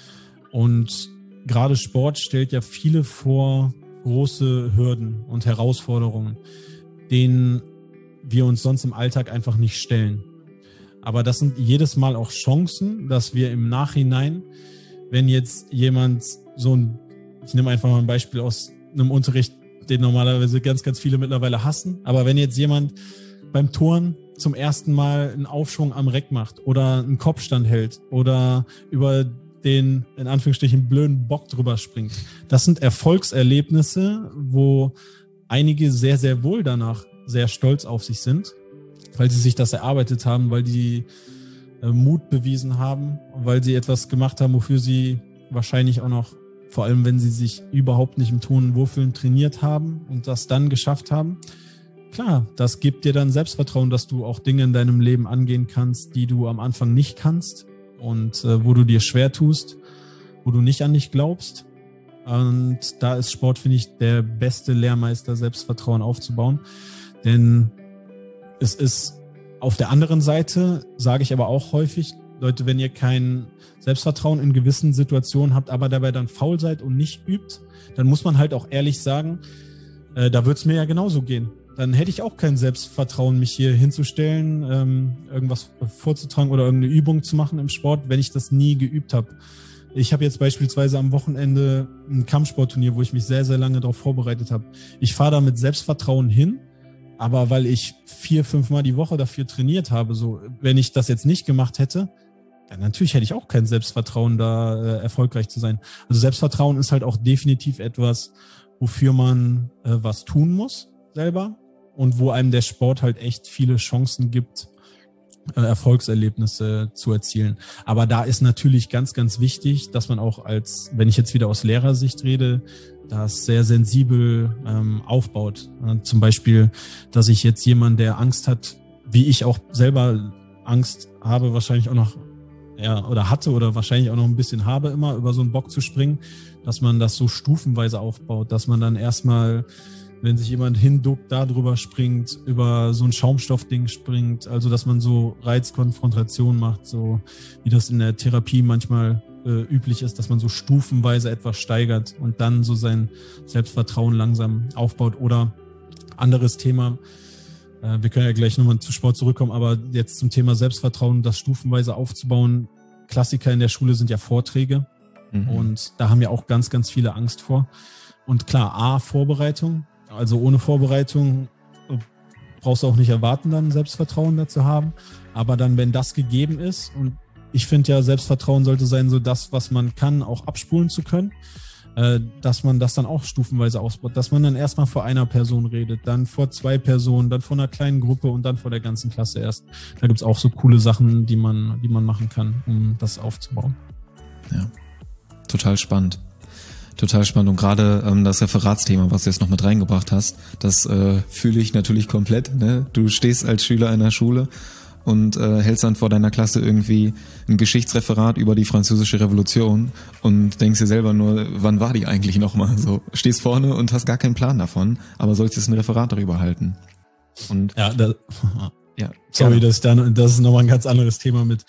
Und gerade Sport stellt ja viele vor große Hürden und Herausforderungen, denen wir uns sonst im Alltag einfach nicht stellen. Aber das sind jedes Mal auch Chancen, dass wir im Nachhinein, wenn jetzt jemand so ein, ich nehme einfach mal ein Beispiel aus einem Unterricht, den normalerweise ganz, ganz viele mittlerweile hassen. Aber wenn jetzt jemand beim Turnen zum ersten Mal einen Aufschwung am Reck macht oder einen Kopfstand hält oder über den, in Anführungsstrichen, blöden Bock drüber springt, das sind Erfolgserlebnisse, wo einige sehr, sehr wohl danach sehr stolz auf sich sind, weil sie sich das erarbeitet haben, weil die äh, Mut bewiesen haben, weil sie etwas gemacht haben, wofür sie wahrscheinlich auch noch, vor allem wenn sie sich überhaupt nicht im Turnen wohlfühlen, trainiert haben und das dann geschafft haben. Klar, das gibt dir dann Selbstvertrauen, dass du auch Dinge in deinem Leben angehen kannst, die du am Anfang nicht kannst und äh, wo du dir schwer tust, wo du nicht an dich glaubst. Und da ist Sport, finde ich, der beste Lehrmeister, Selbstvertrauen aufzubauen. Denn es ist auf der anderen Seite, sage ich aber auch häufig, Leute, wenn ihr kein Selbstvertrauen in gewissen Situationen habt, aber dabei dann faul seid und nicht übt, dann muss man halt auch ehrlich sagen, äh, da wird es mir ja genauso gehen. Dann hätte ich auch kein Selbstvertrauen, mich hier hinzustellen, ähm, irgendwas vorzutragen oder irgendeine Übung zu machen im Sport, wenn ich das nie geübt habe. Ich habe jetzt beispielsweise am Wochenende ein Kampfsportturnier, wo ich mich sehr, sehr lange darauf vorbereitet habe. Ich fahre da mit Selbstvertrauen hin, aber weil ich vier, fünf Mal die Woche dafür trainiert habe, so, wenn ich das jetzt nicht gemacht hätte, dann natürlich hätte ich auch kein Selbstvertrauen, da äh, erfolgreich zu sein. Also Selbstvertrauen ist halt auch definitiv etwas, wofür man äh, was tun muss selber und wo einem der Sport halt echt viele Chancen gibt, äh, Erfolgserlebnisse zu erzielen. Aber da ist natürlich ganz, ganz wichtig, dass man auch als, wenn ich jetzt wieder aus Lehrersicht rede, das sehr sensibel ähm, aufbaut. Äh, zum Beispiel, dass ich jetzt jemand, der Angst hat, wie ich auch selber Angst habe, wahrscheinlich auch noch, ja, oder hatte oder wahrscheinlich auch noch ein bisschen habe, immer über so einen Bock zu springen, dass man das so stufenweise aufbaut, dass man dann erstmal, wenn sich jemand hinduckt, da drüber springt, über so ein Schaumstoffding springt, also dass man so Reizkonfrontation macht, so wie das in der Therapie manchmal äh, üblich ist, dass man so stufenweise etwas steigert und dann so sein Selbstvertrauen langsam aufbaut. Oder anderes Thema, äh, wir können ja gleich nochmal zu Sport zurückkommen, aber jetzt zum Thema Selbstvertrauen, das stufenweise aufzubauen. Klassiker in der Schule sind ja Vorträge mhm. und da haben ja auch ganz, ganz viele Angst vor. Und klar, A, Vorbereitung. Also ohne Vorbereitung brauchst du auch nicht erwarten, dann Selbstvertrauen dazu haben. Aber dann, wenn das gegeben ist, und ich finde ja, Selbstvertrauen sollte sein, so das, was man kann, auch abspulen zu können, äh, dass man das dann auch stufenweise ausbaut. Dass man dann erstmal vor einer Person redet, dann vor zwei Personen, dann vor einer kleinen Gruppe und dann vor der ganzen Klasse erst. Da gibt's auch so coole Sachen, die man, die man machen kann, um das aufzubauen. Ja, total spannend. Total spannend und gerade ähm, das Referatsthema, was du jetzt noch mit reingebracht hast, das äh, fühle ich natürlich komplett. Ne? Du stehst als Schüler einer Schule und äh, hältst dann vor deiner Klasse irgendwie ein Geschichtsreferat über die Französische Revolution und denkst dir selber nur, wann war die eigentlich nochmal? So, stehst vorne und hast gar keinen Plan davon, aber sollst jetzt ein Referat darüber halten. Und ja, das, ja, sorry, ja. das ist, dann, das ist nochmal ein ganz anderes Thema mit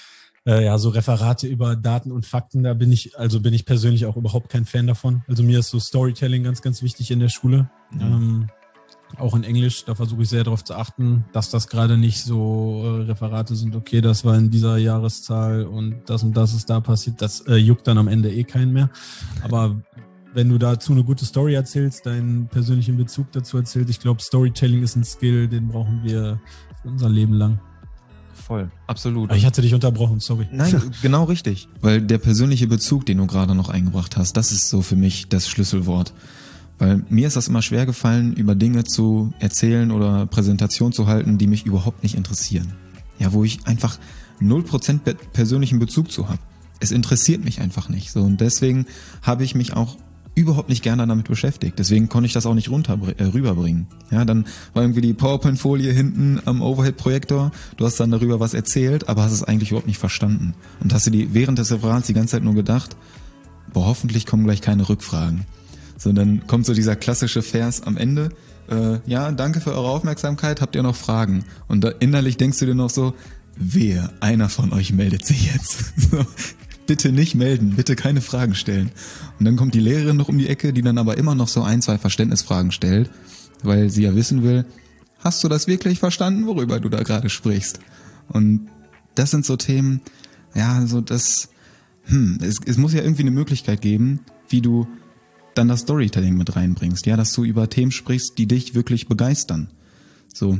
Äh, ja, so Referate über Daten und Fakten, da bin ich, also bin ich persönlich auch überhaupt kein Fan davon. Also mir ist so Storytelling ganz, ganz wichtig in der Schule. Mhm. Ähm, auch in Englisch, da versuche ich sehr darauf zu achten, dass das gerade nicht so äh, Referate sind, okay, das war in dieser Jahreszahl und das und das ist da passiert. Das äh, juckt dann am Ende eh keinen mehr. Aber wenn du dazu eine gute Story erzählst, deinen persönlichen Bezug dazu erzählst, ich glaube, Storytelling ist ein Skill, den brauchen wir für unser Leben lang. Voll, absolut. Ich hatte dich unterbrochen, sorry. Nein, genau richtig. Weil der persönliche Bezug, den du gerade noch eingebracht hast, das ist so für mich das Schlüsselwort. Weil mir ist das immer schwer gefallen, über Dinge zu erzählen oder Präsentation zu halten, die mich überhaupt nicht interessieren. Ja, wo ich einfach null Prozent persönlichen Bezug zu habe. Es interessiert mich einfach nicht. So, und deswegen habe ich mich auch überhaupt nicht gerne damit beschäftigt. Deswegen konnte ich das auch nicht runter, äh, rüberbringen. Ja, dann war irgendwie die PowerPoint-Folie hinten am Overhead-Projektor. Du hast dann darüber was erzählt, aber hast es eigentlich überhaupt nicht verstanden. Und hast du die während des Referats die ganze Zeit nur gedacht, boah, hoffentlich kommen gleich keine Rückfragen. So, dann kommt so dieser klassische Vers am Ende. Äh, ja, danke für eure Aufmerksamkeit. Habt ihr noch Fragen? Und da innerlich denkst du dir noch so, wehe, einer von euch meldet sich jetzt. So, bitte nicht melden, bitte keine Fragen stellen. Und dann kommt die Lehrerin noch um die Ecke, die dann aber immer noch so ein, zwei Verständnisfragen stellt, weil sie ja wissen will, hast du das wirklich verstanden, worüber du da gerade sprichst? Und das sind so Themen, ja, so das, hm, es, es muss ja irgendwie eine Möglichkeit geben, wie du dann das Storytelling mit reinbringst, ja, dass du über Themen sprichst, die dich wirklich begeistern. So,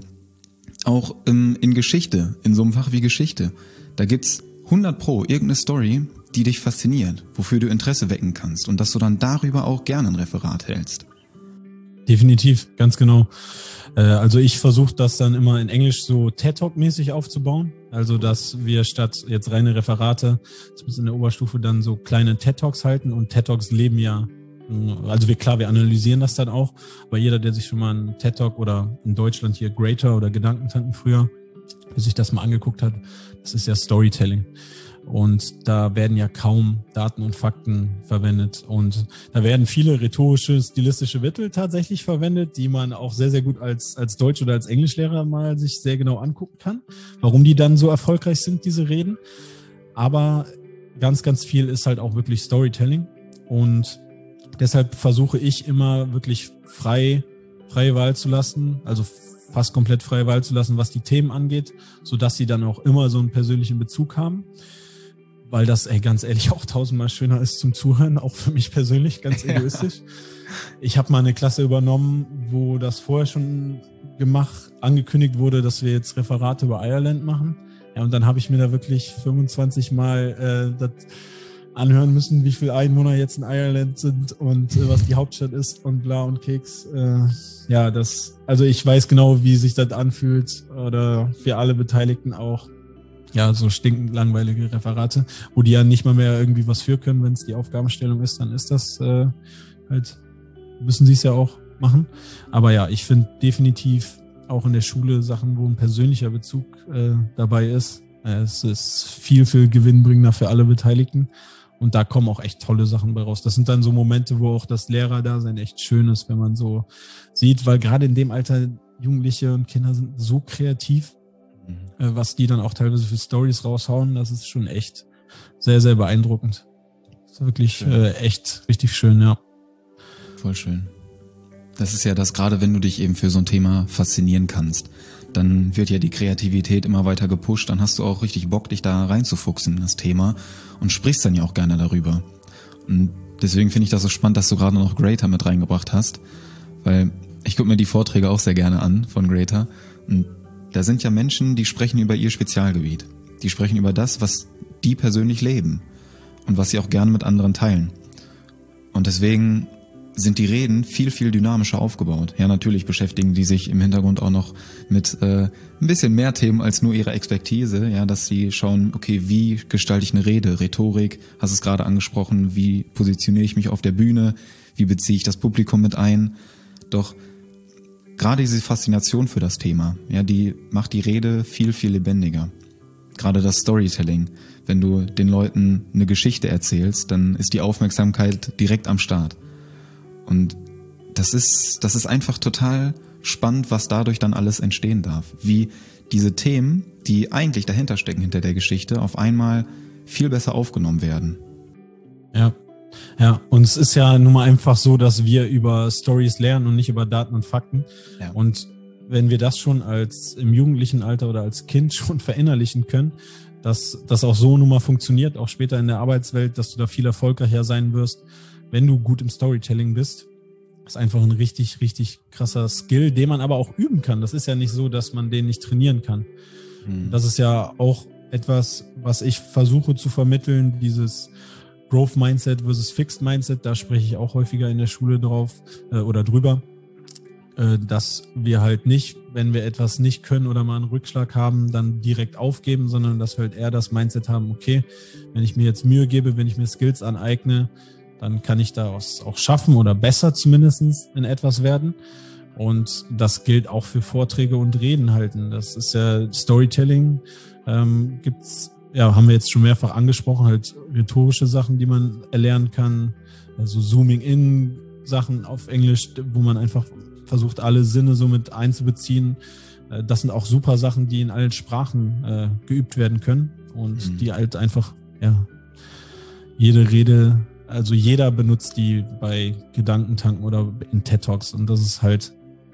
auch ähm, in Geschichte, in so einem Fach wie Geschichte, da gibt's hundert pro irgendeine Story, die dich fasziniert, wofür du Interesse wecken kannst und dass du dann darüber auch gerne ein Referat hältst. Definitiv, ganz genau. Also ich versuche das dann immer in Englisch so TED-Talk-mäßig aufzubauen. Also dass wir statt jetzt reine Referate, zumindest in der Oberstufe, dann so kleine TED-Talks halten. Und TED-Talks leben ja, also wir klar, wir analysieren das dann auch. Aber jeder, der sich schon mal einen TED-Talk oder in Deutschland hier Greater oder Gedankentanken früher, der sich das mal angeguckt hat, das ist ja Storytelling. Und da werden ja kaum Daten und Fakten verwendet. Und da werden viele rhetorische, stilistische Mittel tatsächlich verwendet, die man auch sehr, sehr gut als, als Deutsch- oder als Englischlehrer mal sich sehr genau angucken kann, warum die dann so erfolgreich sind, diese Reden. Aber ganz, ganz viel ist halt auch wirklich Storytelling. Und deshalb versuche ich immer wirklich frei, freie Wahl zu lassen, also fast komplett freie Wahl zu lassen, was die Themen angeht, sodass sie dann auch immer so einen persönlichen Bezug haben. Weil das, ey, ganz ehrlich, auch tausendmal schöner ist zum Zuhören, auch für mich persönlich, ganz egoistisch. Ja. Ich habe mal eine Klasse übernommen, wo das vorher schon gemacht, angekündigt wurde, dass wir jetzt Referate über Ireland machen. Ja, und dann habe ich mir da wirklich fünfundzwanzig Mal äh, das anhören müssen, wie viele Einwohner jetzt in Ireland sind und äh, was die Hauptstadt ist und bla und Keks. Äh, ja, das, also ich weiß genau, wie sich das anfühlt oder für alle Beteiligten auch. Ja, so stinkend langweilige Referate, wo die ja nicht mal mehr irgendwie was für können, wenn es die Aufgabenstellung ist, dann ist das äh, halt, müssen sie es ja auch machen. Aber ja, ich finde definitiv auch in der Schule Sachen, wo ein persönlicher Bezug äh, dabei ist. Äh, es ist viel, viel gewinnbringender für alle Beteiligten. Und da kommen auch echt tolle Sachen bei raus. Das sind dann so Momente, wo auch das Lehrerdasein echt schön ist, wenn man so sieht, weil gerade in dem Alter Jugendliche und Kinder sind so kreativ, was die dann auch teilweise für Stories raushauen, das ist schon echt sehr, sehr beeindruckend. Das ist wirklich äh, echt richtig schön, ja. Voll schön. Das ist ja das, gerade wenn du dich eben für so ein Thema faszinieren kannst, dann wird ja die Kreativität immer weiter gepusht, dann hast du auch richtig Bock, dich da reinzufuchsen in das Thema und sprichst dann ja auch gerne darüber. Und deswegen finde ich das so spannend, dass du gerade noch Greater mit reingebracht hast, weil ich gucke mir die Vorträge auch sehr gerne an von Greater und da sind ja Menschen, die sprechen über ihr Spezialgebiet. Die sprechen über das, was die persönlich leben und was sie auch gerne mit anderen teilen. Und deswegen sind die Reden viel, viel dynamischer aufgebaut. Ja, natürlich beschäftigen die sich im Hintergrund auch noch mit äh, ein bisschen mehr Themen als nur ihre Expertise. Ja, dass sie schauen, okay, wie gestalte ich eine Rede? Rhetorik, hast es gerade angesprochen, wie positioniere ich mich auf der Bühne? Wie beziehe ich das Publikum mit ein? Doch gerade diese Faszination für das Thema, ja, die macht die Rede viel, viel lebendiger. Gerade das Storytelling. Wenn du den Leuten eine Geschichte erzählst, dann ist die Aufmerksamkeit direkt am Start. Und das ist, das ist einfach total spannend, was dadurch dann alles entstehen darf. Wie diese Themen, die eigentlich dahinter stecken, hinter der Geschichte, auf einmal viel besser aufgenommen werden. Ja. Ja, und es ist ja nun mal einfach so, dass wir über Stories lernen und nicht über Daten und Fakten. Ja. Und wenn wir das schon als im jugendlichen Alter oder als Kind schon verinnerlichen können, dass das auch so nun mal funktioniert, auch später in der Arbeitswelt, dass du da viel erfolgreicher sein wirst, wenn du gut im Storytelling bist. Das ist einfach ein richtig, richtig krasser Skill, den man aber auch üben kann. Das ist ja nicht so, dass man den nicht trainieren kann. Mhm. Das ist ja auch etwas, was ich versuche zu vermitteln, dieses Growth Mindset versus Fixed Mindset, da spreche ich auch häufiger in der Schule drauf äh, oder drüber, äh, dass wir halt nicht, wenn wir etwas nicht können oder mal einen Rückschlag haben, dann direkt aufgeben, sondern dass wir halt eher das Mindset haben, okay, wenn ich mir jetzt Mühe gebe, wenn ich mir Skills aneigne, dann kann ich daraus auch schaffen oder besser zumindest in etwas werden. Und das gilt auch für Vorträge und Reden halten. Das ist ja Storytelling, ähm, gibt's, ja, haben wir jetzt schon mehrfach angesprochen, halt rhetorische Sachen, die man erlernen kann, also Zooming-in-Sachen auf Englisch, wo man einfach versucht, alle Sinne so mit einzubeziehen. Das sind auch super Sachen, die in allen Sprachen äh, geübt werden können und mhm. die halt einfach, ja, jede Rede, also jeder benutzt die bei Gedankentanken oder in TED Talks und das ist halt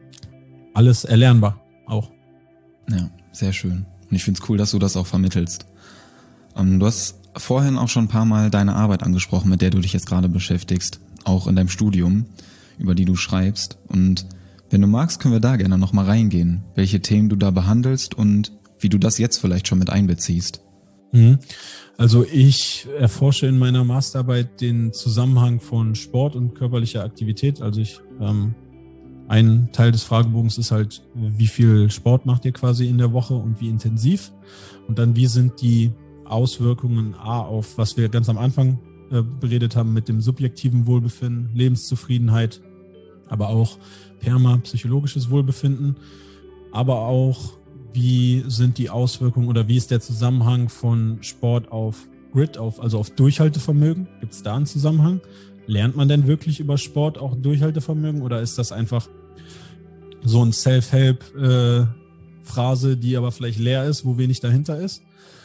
alles erlernbar auch. Ja, sehr schön. Und ich finde es cool, dass du das auch vermittelst. Ähm, du hast vorhin auch schon ein paar Mal deine Arbeit angesprochen, mit der du dich jetzt gerade beschäftigst, auch in deinem Studium, über die du schreibst. Und wenn du magst, können wir da gerne nochmal reingehen, welche Themen du da behandelst und wie du das jetzt vielleicht schon mit einbeziehst. Also ich erforsche in meiner Masterarbeit den Zusammenhang von Sport und körperlicher Aktivität. Also ich ähm, ein Teil des Fragebogens ist halt, wie viel Sport macht ihr quasi in der Woche und wie intensiv? Und dann, wie sind die Auswirkungen A auf, was wir ganz am Anfang äh, beredet haben, mit dem subjektiven Wohlbefinden, Lebenszufriedenheit, aber auch perma-psychologisches Wohlbefinden, aber auch, wie sind die Auswirkungen oder wie ist der Zusammenhang von Sport auf Grit, auf, also auf Durchhaltevermögen? Gibt es da einen Zusammenhang? Lernt man denn wirklich über Sport auch Durchhaltevermögen oder ist das einfach so ein Self-Help-Phrase, äh, die aber vielleicht leer ist, wo wenig dahinter ist?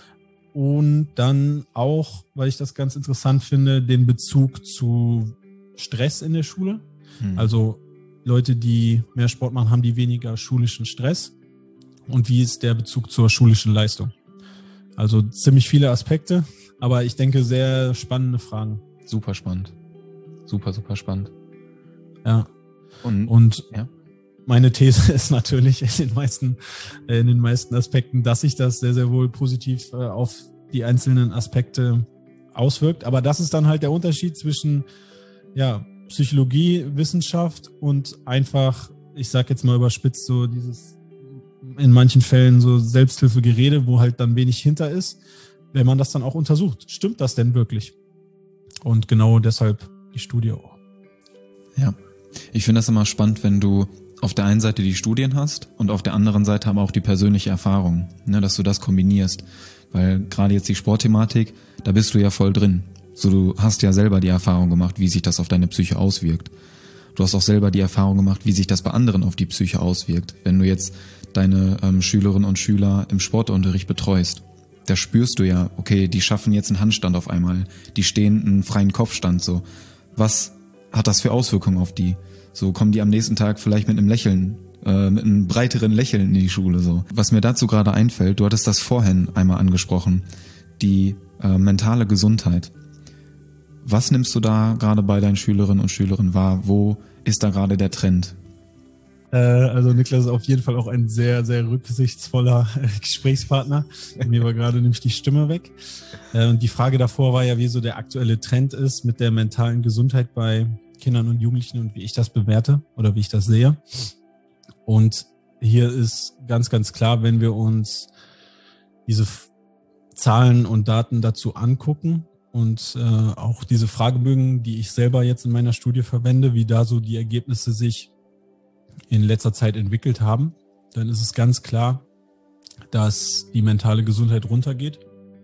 Und dann auch, weil ich das ganz interessant finde, den Bezug zu Stress in der Schule. Hm. Also Leute, die mehr Sport machen, haben die weniger schulischen Stress. Und wie ist der Bezug zur schulischen Leistung? Also ziemlich viele Aspekte, aber ich denke, sehr spannende Fragen. Super spannend. Super, super spannend. Ja. Und, Und ja. meine These ist natürlich in den meisten, in den meisten Aspekten, dass sich das sehr, sehr wohl positiv auf die einzelnen Aspekte auswirkt. Aber das ist dann halt der Unterschied zwischen ja, Psychologie, Wissenschaft und einfach, ich sag jetzt mal überspitzt, so dieses in manchen Fällen so Selbsthilfegerede, wo halt dann wenig hinter ist, wenn man das dann auch untersucht. Stimmt das denn wirklich? Und genau deshalb die Studie auch. Ja, ich finde das immer spannend, wenn du auf der einen Seite die Studien hast und auf der anderen Seite aber auch die persönliche Erfahrung, ne, dass du das kombinierst. Weil gerade jetzt die Sportthematik, da bist du ja voll drin. So, du hast ja selber die Erfahrung gemacht, wie sich das auf deine Psyche auswirkt. Du hast auch selber die Erfahrung gemacht, wie sich das bei anderen auf die Psyche auswirkt. Wenn du jetzt deine ähm, Schülerinnen und Schüler im Sportunterricht betreust, da spürst du ja, okay, die schaffen jetzt einen Handstand auf einmal, die stehen einen freien Kopfstand, so. Was hat das für Auswirkungen auf die? So, kommen die am nächsten Tag vielleicht mit einem Lächeln, äh, mit einem breiteren Lächeln in die Schule, so. Was mir dazu gerade einfällt, du hattest das vorhin einmal angesprochen, die äh, mentale Gesundheit. Was nimmst du da gerade bei deinen Schülerinnen und Schülern wahr? Wo ist da gerade der Trend? Also Niklas ist auf jeden Fall auch ein sehr, sehr rücksichtsvoller Gesprächspartner. Mir war gerade nämlich die Stimme weg. Und die Frage davor war ja, wie so der aktuelle Trend ist mit der mentalen Gesundheit bei Kindern und Jugendlichen und wie ich das bewerte oder wie ich das sehe. Und hier ist ganz, ganz klar, wenn wir uns diese Zahlen und Daten dazu angucken und äh, auch diese Fragebögen, die ich selber jetzt in meiner Studie verwende, wie da so die Ergebnisse sich in letzter Zeit entwickelt haben, dann ist es ganz klar, dass die mentale Gesundheit runtergeht,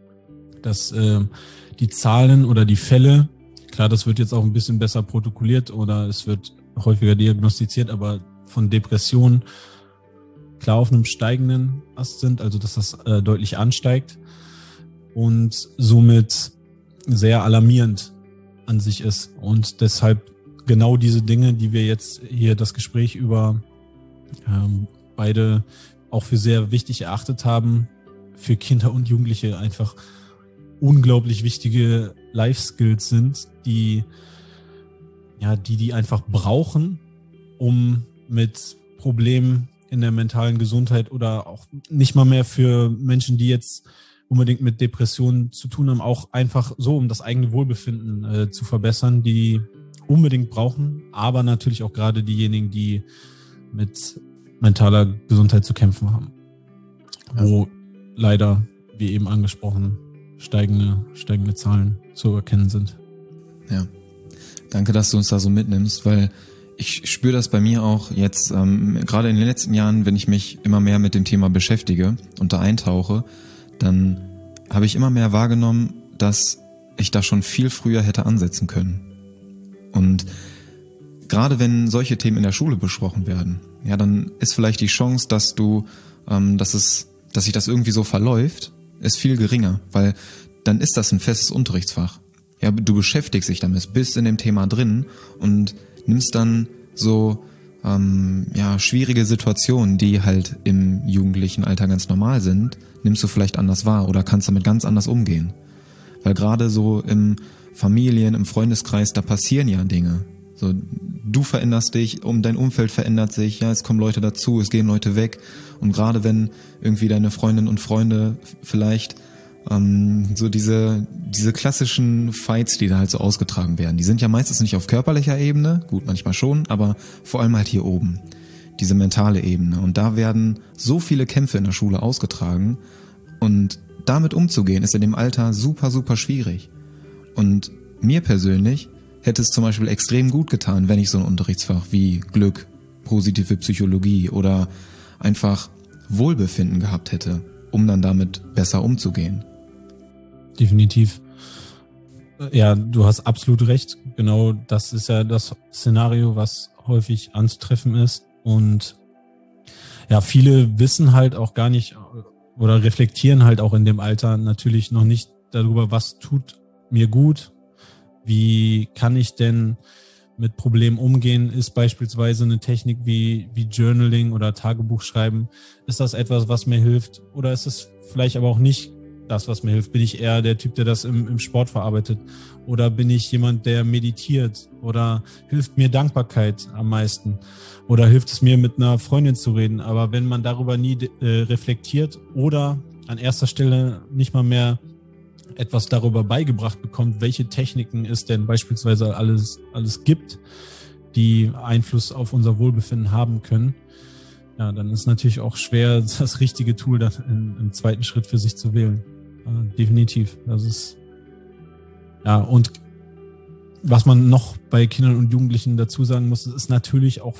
dass äh, die Zahlen oder die Fälle, klar, das wird jetzt auch ein bisschen besser protokolliert oder es wird häufiger diagnostiziert, aber von Depressionen klar auf einem steigenden Ast sind, also dass das äh, deutlich ansteigt und somit sehr alarmierend an sich ist und deshalb genau diese Dinge, die wir jetzt hier das Gespräch über ähm, beide auch für sehr wichtig erachtet haben, für Kinder und Jugendliche einfach unglaublich wichtige Life-Skills sind, die ja, die die einfach brauchen, um mit Problemen in der mentalen Gesundheit oder auch nicht mal mehr für Menschen, die jetzt unbedingt mit Depressionen zu tun haben, auch einfach so, um das eigene Wohlbefinden äh, zu verbessern, die unbedingt brauchen, aber natürlich auch gerade diejenigen, die mit mentaler Gesundheit zu kämpfen haben, wo leider, wie eben angesprochen, steigende, steigende Zahlen zu erkennen sind. Ja, danke, dass du uns da so mitnimmst, weil ich spüre das bei mir auch jetzt, ähm, gerade in den letzten Jahren, wenn ich mich immer mehr mit dem Thema beschäftige und da eintauche, dann habe ich immer mehr wahrgenommen, dass ich da schon viel früher hätte ansetzen können. Und gerade wenn solche Themen in der Schule besprochen werden, ja, dann ist vielleicht die Chance, dass du, ähm, dass es, dass sich das irgendwie so verläuft, ist viel geringer, weil dann ist das ein festes Unterrichtsfach. Ja, du beschäftigst dich damit, bist in dem Thema drin und nimmst dann so ähm, ja schwierige Situationen, die halt im jugendlichen Alter ganz normal sind, nimmst du vielleicht anders wahr oder kannst damit ganz anders umgehen. Weil gerade so im Familien-, im Freundeskreis, da passieren ja Dinge. So, du veränderst dich, um dein Umfeld verändert sich, ja, es kommen Leute dazu, es gehen Leute weg. Und gerade wenn irgendwie deine Freundinnen und Freunde vielleicht ähm, so diese diese klassischen Fights, die da halt so ausgetragen werden, die sind ja meistens nicht auf körperlicher Ebene, gut, manchmal schon, aber vor allem halt hier oben, diese mentale Ebene. Und da werden so viele Kämpfe in der Schule ausgetragen und damit umzugehen, ist in dem Alter super, super schwierig. Und mir persönlich hätte es zum Beispiel extrem gut getan, wenn ich so ein Unterrichtsfach wie Glück, positive Psychologie oder einfach Wohlbefinden gehabt hätte, um dann damit besser umzugehen. Definitiv. Ja, du hast absolut recht. Genau, das ist ja das Szenario, was häufig anzutreffen ist. Und ja, viele wissen halt auch gar nicht oder reflektieren halt auch in dem Alter natürlich noch nicht darüber, was tut mir gut, wie kann ich denn mit Problemen umgehen, ist beispielsweise eine Technik wie, wie Journaling oder Tagebuch schreiben, ist das etwas, was mir hilft oder ist es vielleicht aber auch nicht das, was mir hilft? Bin ich eher der Typ, der das im, im Sport verarbeitet oder bin ich jemand, der meditiert oder hilft mir Dankbarkeit am meisten oder hilft es mir, mit einer Freundin zu reden? Aber wenn man darüber nie äh, reflektiert oder an erster Stelle nicht mal mehr etwas darüber beigebracht bekommt, welche Techniken es denn beispielsweise alles, alles gibt, die Einfluss auf unser Wohlbefinden haben können, ja, dann ist natürlich auch schwer, das richtige Tool dann in, im zweiten Schritt für sich zu wählen. Äh, definitiv. Das ist, ja, und was man noch bei Kindern und Jugendlichen dazu sagen muss, ist natürlich auch,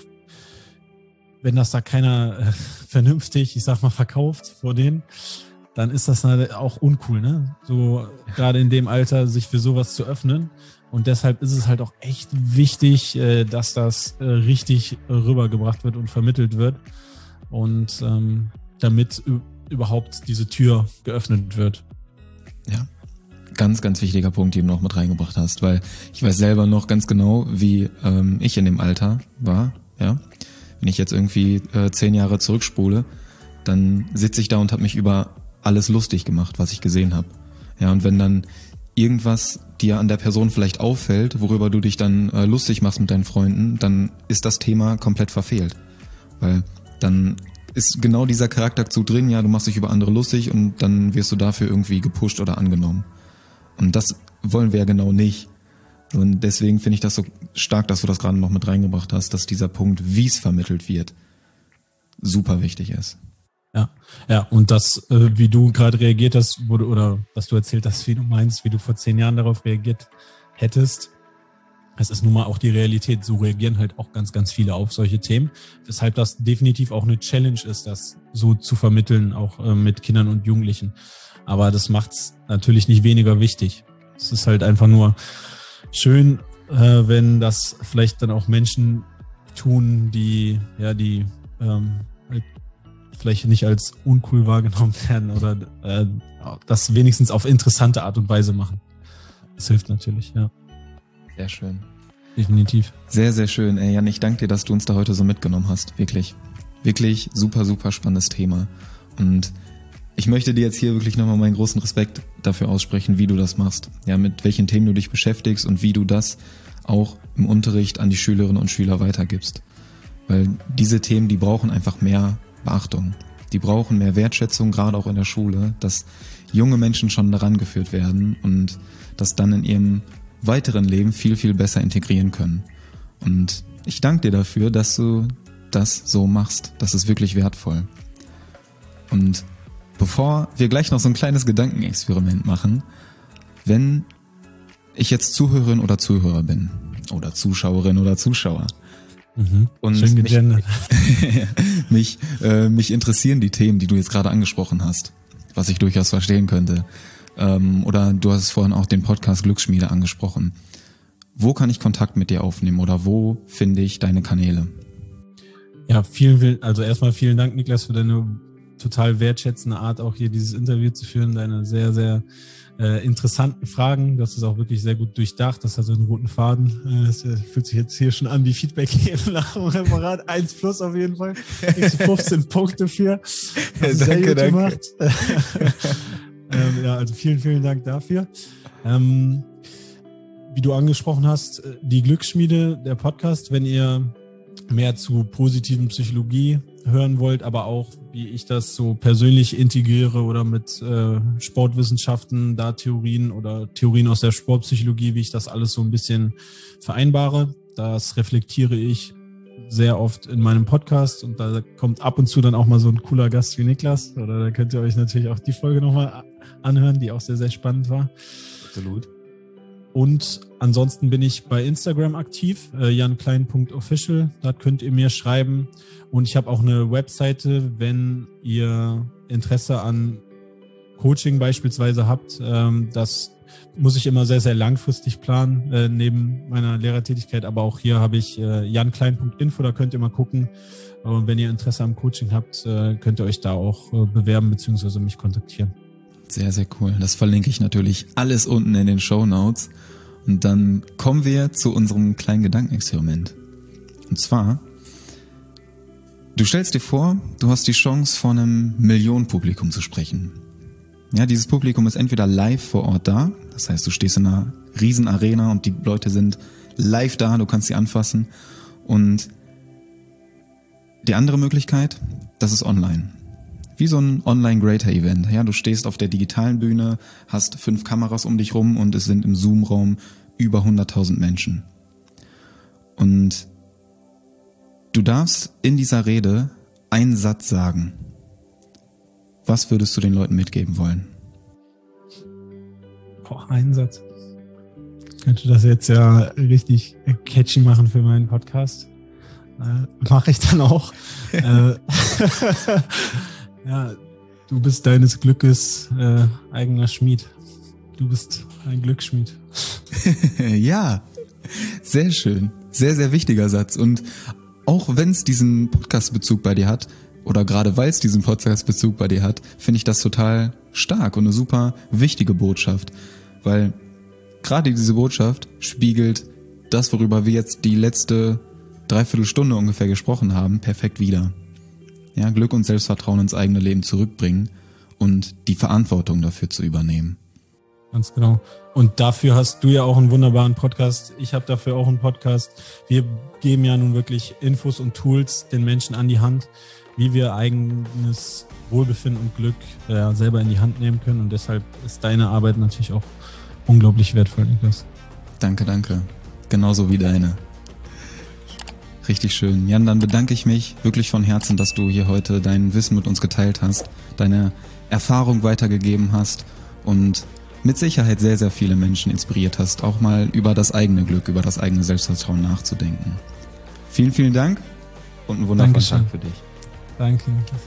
wenn das da keiner äh, vernünftig, ich sag mal, verkauft vor denen, dann ist das auch uncool, ne? So gerade in dem Alter sich für sowas zu öffnen. Und deshalb ist es halt auch echt wichtig, dass das richtig rübergebracht wird und vermittelt wird. Und ähm, damit überhaupt diese Tür geöffnet wird. Ja, ganz, ganz wichtiger Punkt, den du noch mit reingebracht hast, weil ich weiß selber noch ganz genau, wie ähm, ich in dem Alter war, ja. Wenn ich jetzt irgendwie äh, zehn Jahre zurückspule, dann sitze ich da und habe mich über alles lustig gemacht, was ich gesehen habe. Ja, und wenn dann irgendwas dir an der Person vielleicht auffällt, worüber du dich dann äh, lustig machst mit deinen Freunden, dann ist das Thema komplett verfehlt. Weil dann ist genau dieser Charakterzug drin, ja, du machst dich über andere lustig und dann wirst du dafür irgendwie gepusht oder angenommen. Und das wollen wir ja genau nicht. Und deswegen finde ich das so stark, dass du das gerade noch mit reingebracht hast, dass dieser Punkt, wie es vermittelt wird, super wichtig ist. Ja, ja, und das, äh, wie du gerade reagiert hast, wurde, oder was du erzählt hast, wie du meinst, wie du vor zehn Jahren darauf reagiert hättest, es ist nun mal auch die Realität. So reagieren halt auch ganz, ganz viele auf solche Themen. Weshalb das definitiv auch eine Challenge ist, das so zu vermitteln, auch äh, mit Kindern und Jugendlichen. Aber das macht's natürlich nicht weniger wichtig. Es ist halt einfach nur schön, äh, wenn das vielleicht dann auch Menschen tun, die, ja, die, ähm, halt vielleicht nicht als uncool wahrgenommen werden oder äh, das wenigstens auf interessante Art und Weise machen. Das hilft natürlich, ja. Sehr schön. Definitiv. Sehr, sehr schön. Ey, Jan, ich danke dir, dass du uns da heute so mitgenommen hast. Wirklich. Wirklich super, super spannendes Thema. Und ich möchte dir jetzt hier wirklich nochmal meinen großen Respekt dafür aussprechen, wie du das machst. Ja, mit welchen Themen du dich beschäftigst und wie du das auch im Unterricht an die Schülerinnen und Schüler weitergibst. Weil diese Themen, die brauchen einfach mehr Beachtung. Die brauchen mehr Wertschätzung, gerade auch in der Schule, dass junge Menschen schon daran geführt werden und das dann in ihrem weiteren Leben viel, viel besser integrieren können. Und ich danke dir dafür, dass du das so machst. Das ist wirklich wertvoll. Und bevor wir gleich noch so ein kleines Gedankenexperiment machen, wenn ich jetzt Zuhörerin oder Zuhörer bin oder Zuschauerin oder Zuschauer mhm. und Schön mich, gegendert. mich, äh, mich interessieren die Themen, die du jetzt gerade angesprochen hast, was ich durchaus verstehen könnte. Ähm, oder du hast vorhin auch den Podcast Glücksschmiede angesprochen. Wo kann ich Kontakt mit dir aufnehmen oder wo finde ich deine Kanäle? Ja, vielen, vielen, also erstmal vielen Dank, Niklas, für deine total wertschätzende Art, auch hier dieses Interview zu führen, deine sehr, sehr äh, interessanten Fragen. Das ist auch wirklich sehr gut durchdacht, das hat so einen roten Faden. Äh, das äh, fühlt sich jetzt hier schon an wie Feedback geben nach dem Referat. eins plus auf jeden Fall. Kriegst du fünfzehn Punkte für. Das ist danke, sehr gut danke. gemacht. ähm, ja, also vielen, vielen Dank dafür. Ähm, wie du angesprochen hast, die Glücksschmiede, der Podcast, wenn ihr mehr zu positiven Psychologie hören wollt, aber auch, wie ich das so persönlich integriere oder mit äh, Sportwissenschaften, da Theorien oder Theorien aus der Sportpsychologie, wie ich das alles so ein bisschen vereinbare. Das reflektiere ich sehr oft in meinem Podcast und da kommt ab und zu dann auch mal so ein cooler Gast wie Niklas. Oder da könnt ihr euch natürlich auch die Folge nochmal anhören, die auch sehr, sehr spannend war. Absolut. Und ansonsten bin ich bei Instagram aktiv, äh, jan klein punkt official, da könnt ihr mir schreiben. Und ich habe auch eine Webseite, wenn ihr Interesse an Coaching beispielsweise habt. Ähm, das muss ich immer sehr, sehr langfristig planen, äh, neben meiner Lehrertätigkeit. Aber auch hier habe ich äh, jan klein punkt info, da könnt ihr mal gucken. Und wenn ihr Interesse am Coaching habt, äh, könnt ihr euch da auch äh, bewerben bzw. mich kontaktieren. Sehr, sehr cool. Das verlinke ich natürlich alles unten in den Shownotes. Und dann kommen wir zu unserem kleinen Gedankenexperiment. Und zwar, du stellst dir vor, du hast die Chance, vor einem Millionenpublikum zu sprechen. Ja, dieses Publikum ist entweder live vor Ort da, das heißt, du stehst in einer riesen Arena und die Leute sind live da, du kannst sie anfassen. Und die andere Möglichkeit, das ist online. Wie so ein Online-Greater-Event. Ja, du stehst auf der digitalen Bühne, hast fünf Kameras um dich rum und es sind im Zoom-Raum über hunderttausend Menschen. Und du darfst in dieser Rede einen Satz sagen. Was würdest du den Leuten mitgeben wollen? Boah, einen Satz. Ich könnte das jetzt ja richtig catchy machen für meinen Podcast. Äh, Mache ich dann auch. äh, Ja, du bist deines Glückes äh, eigener Schmied. Du bist ein Glücksschmied. Ja, sehr schön. Sehr, sehr wichtiger Satz. Und auch wenn es diesen Podcast-Bezug bei dir hat, oder gerade weil es diesen Podcast-Bezug bei dir hat, finde ich das total stark und eine super wichtige Botschaft. Weil gerade diese Botschaft spiegelt das, worüber wir jetzt die letzte Dreiviertelstunde ungefähr gesprochen haben, perfekt wider. Ja, Glück und Selbstvertrauen ins eigene Leben zurückbringen und die Verantwortung dafür zu übernehmen. Ganz genau. Und dafür hast du ja auch einen wunderbaren Podcast. Ich habe dafür auch einen Podcast. Wir geben ja nun wirklich Infos und Tools den Menschen an die Hand, wie wir eigenes Wohlbefinden und Glück ja, selber in die Hand nehmen können. Und deshalb ist deine Arbeit natürlich auch unglaublich wertvoll, Niklas. Danke, danke. Genauso wie deine. Richtig schön. Jan, dann bedanke ich mich wirklich von Herzen, dass du hier heute dein Wissen mit uns geteilt hast, deine Erfahrung weitergegeben hast und mit Sicherheit sehr, sehr viele Menschen inspiriert hast, auch mal über das eigene Glück, über das eigene Selbstvertrauen nachzudenken. Vielen, vielen Dank und einen wundervollen Dankeschön. Tag für dich. Danke, Niklas.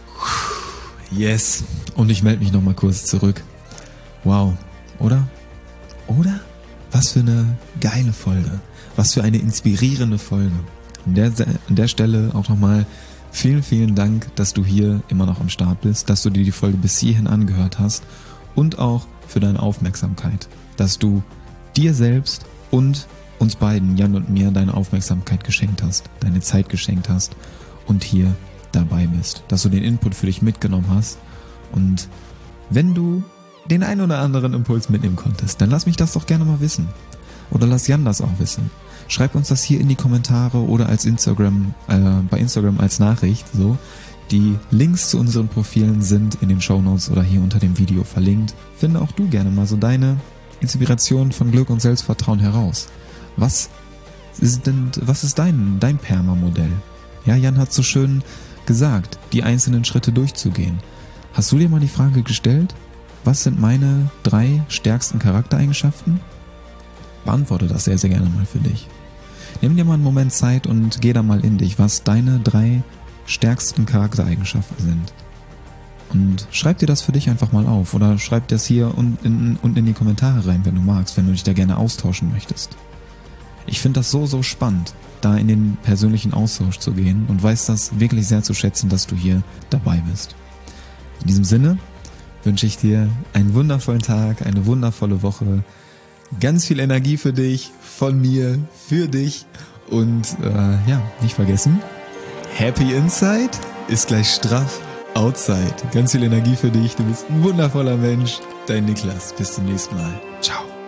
Yes. Und ich melde mich nochmal kurz zurück. Wow. Oder? Oder? Was für eine geile Folge. Was für eine inspirierende Folge. An der, an der Stelle auch nochmal vielen, vielen Dank, dass du hier immer noch am Start bist, dass du dir die Folge bis hierhin angehört hast und auch für deine Aufmerksamkeit, dass du dir selbst und uns beiden, Jan und mir, deine Aufmerksamkeit geschenkt hast, deine Zeit geschenkt hast und hier dabei bist, dass du den Input für dich mitgenommen hast. Und wenn du den einen oder anderen Impuls mitnehmen konntest, dann lass mich das doch gerne mal wissen. Oder lass Jan das auch wissen. Schreib uns das hier in die Kommentare oder als Instagram, äh, bei Instagram als Nachricht, so. Die Links zu unseren Profilen sind in den Shownotes oder hier unter dem Video verlinkt. Finde auch du gerne mal so deine Inspiration von Glück und Selbstvertrauen heraus. Was ist denn, was ist dein, dein Perma-Modell? Ja, Jan hat so schön gesagt, die einzelnen Schritte durchzugehen. Hast du dir mal die Frage gestellt, was sind meine drei stärksten Charaktereigenschaften? Beantworte das sehr, sehr gerne mal für dich. Nimm dir mal einen Moment Zeit und geh da mal in dich, was deine drei stärksten Charaktereigenschaften sind. Und schreib dir das für dich einfach mal auf oder schreib das hier und in, und in die Kommentare rein, wenn du magst, wenn du dich da gerne austauschen möchtest. Ich finde das so, so spannend, da in den persönlichen Austausch zu gehen und weiß das wirklich sehr zu schätzen, dass du hier dabei bist. In diesem Sinne wünsche ich dir einen wundervollen Tag, eine wundervolle Woche, ganz viel Energie für dich, von mir, für dich und äh, ja, nicht vergessen, Happy Inside ist gleich straff Outside. Ganz viel Energie für dich, du bist ein wundervoller Mensch. Dein Niklas, bis zum nächsten Mal. Ciao.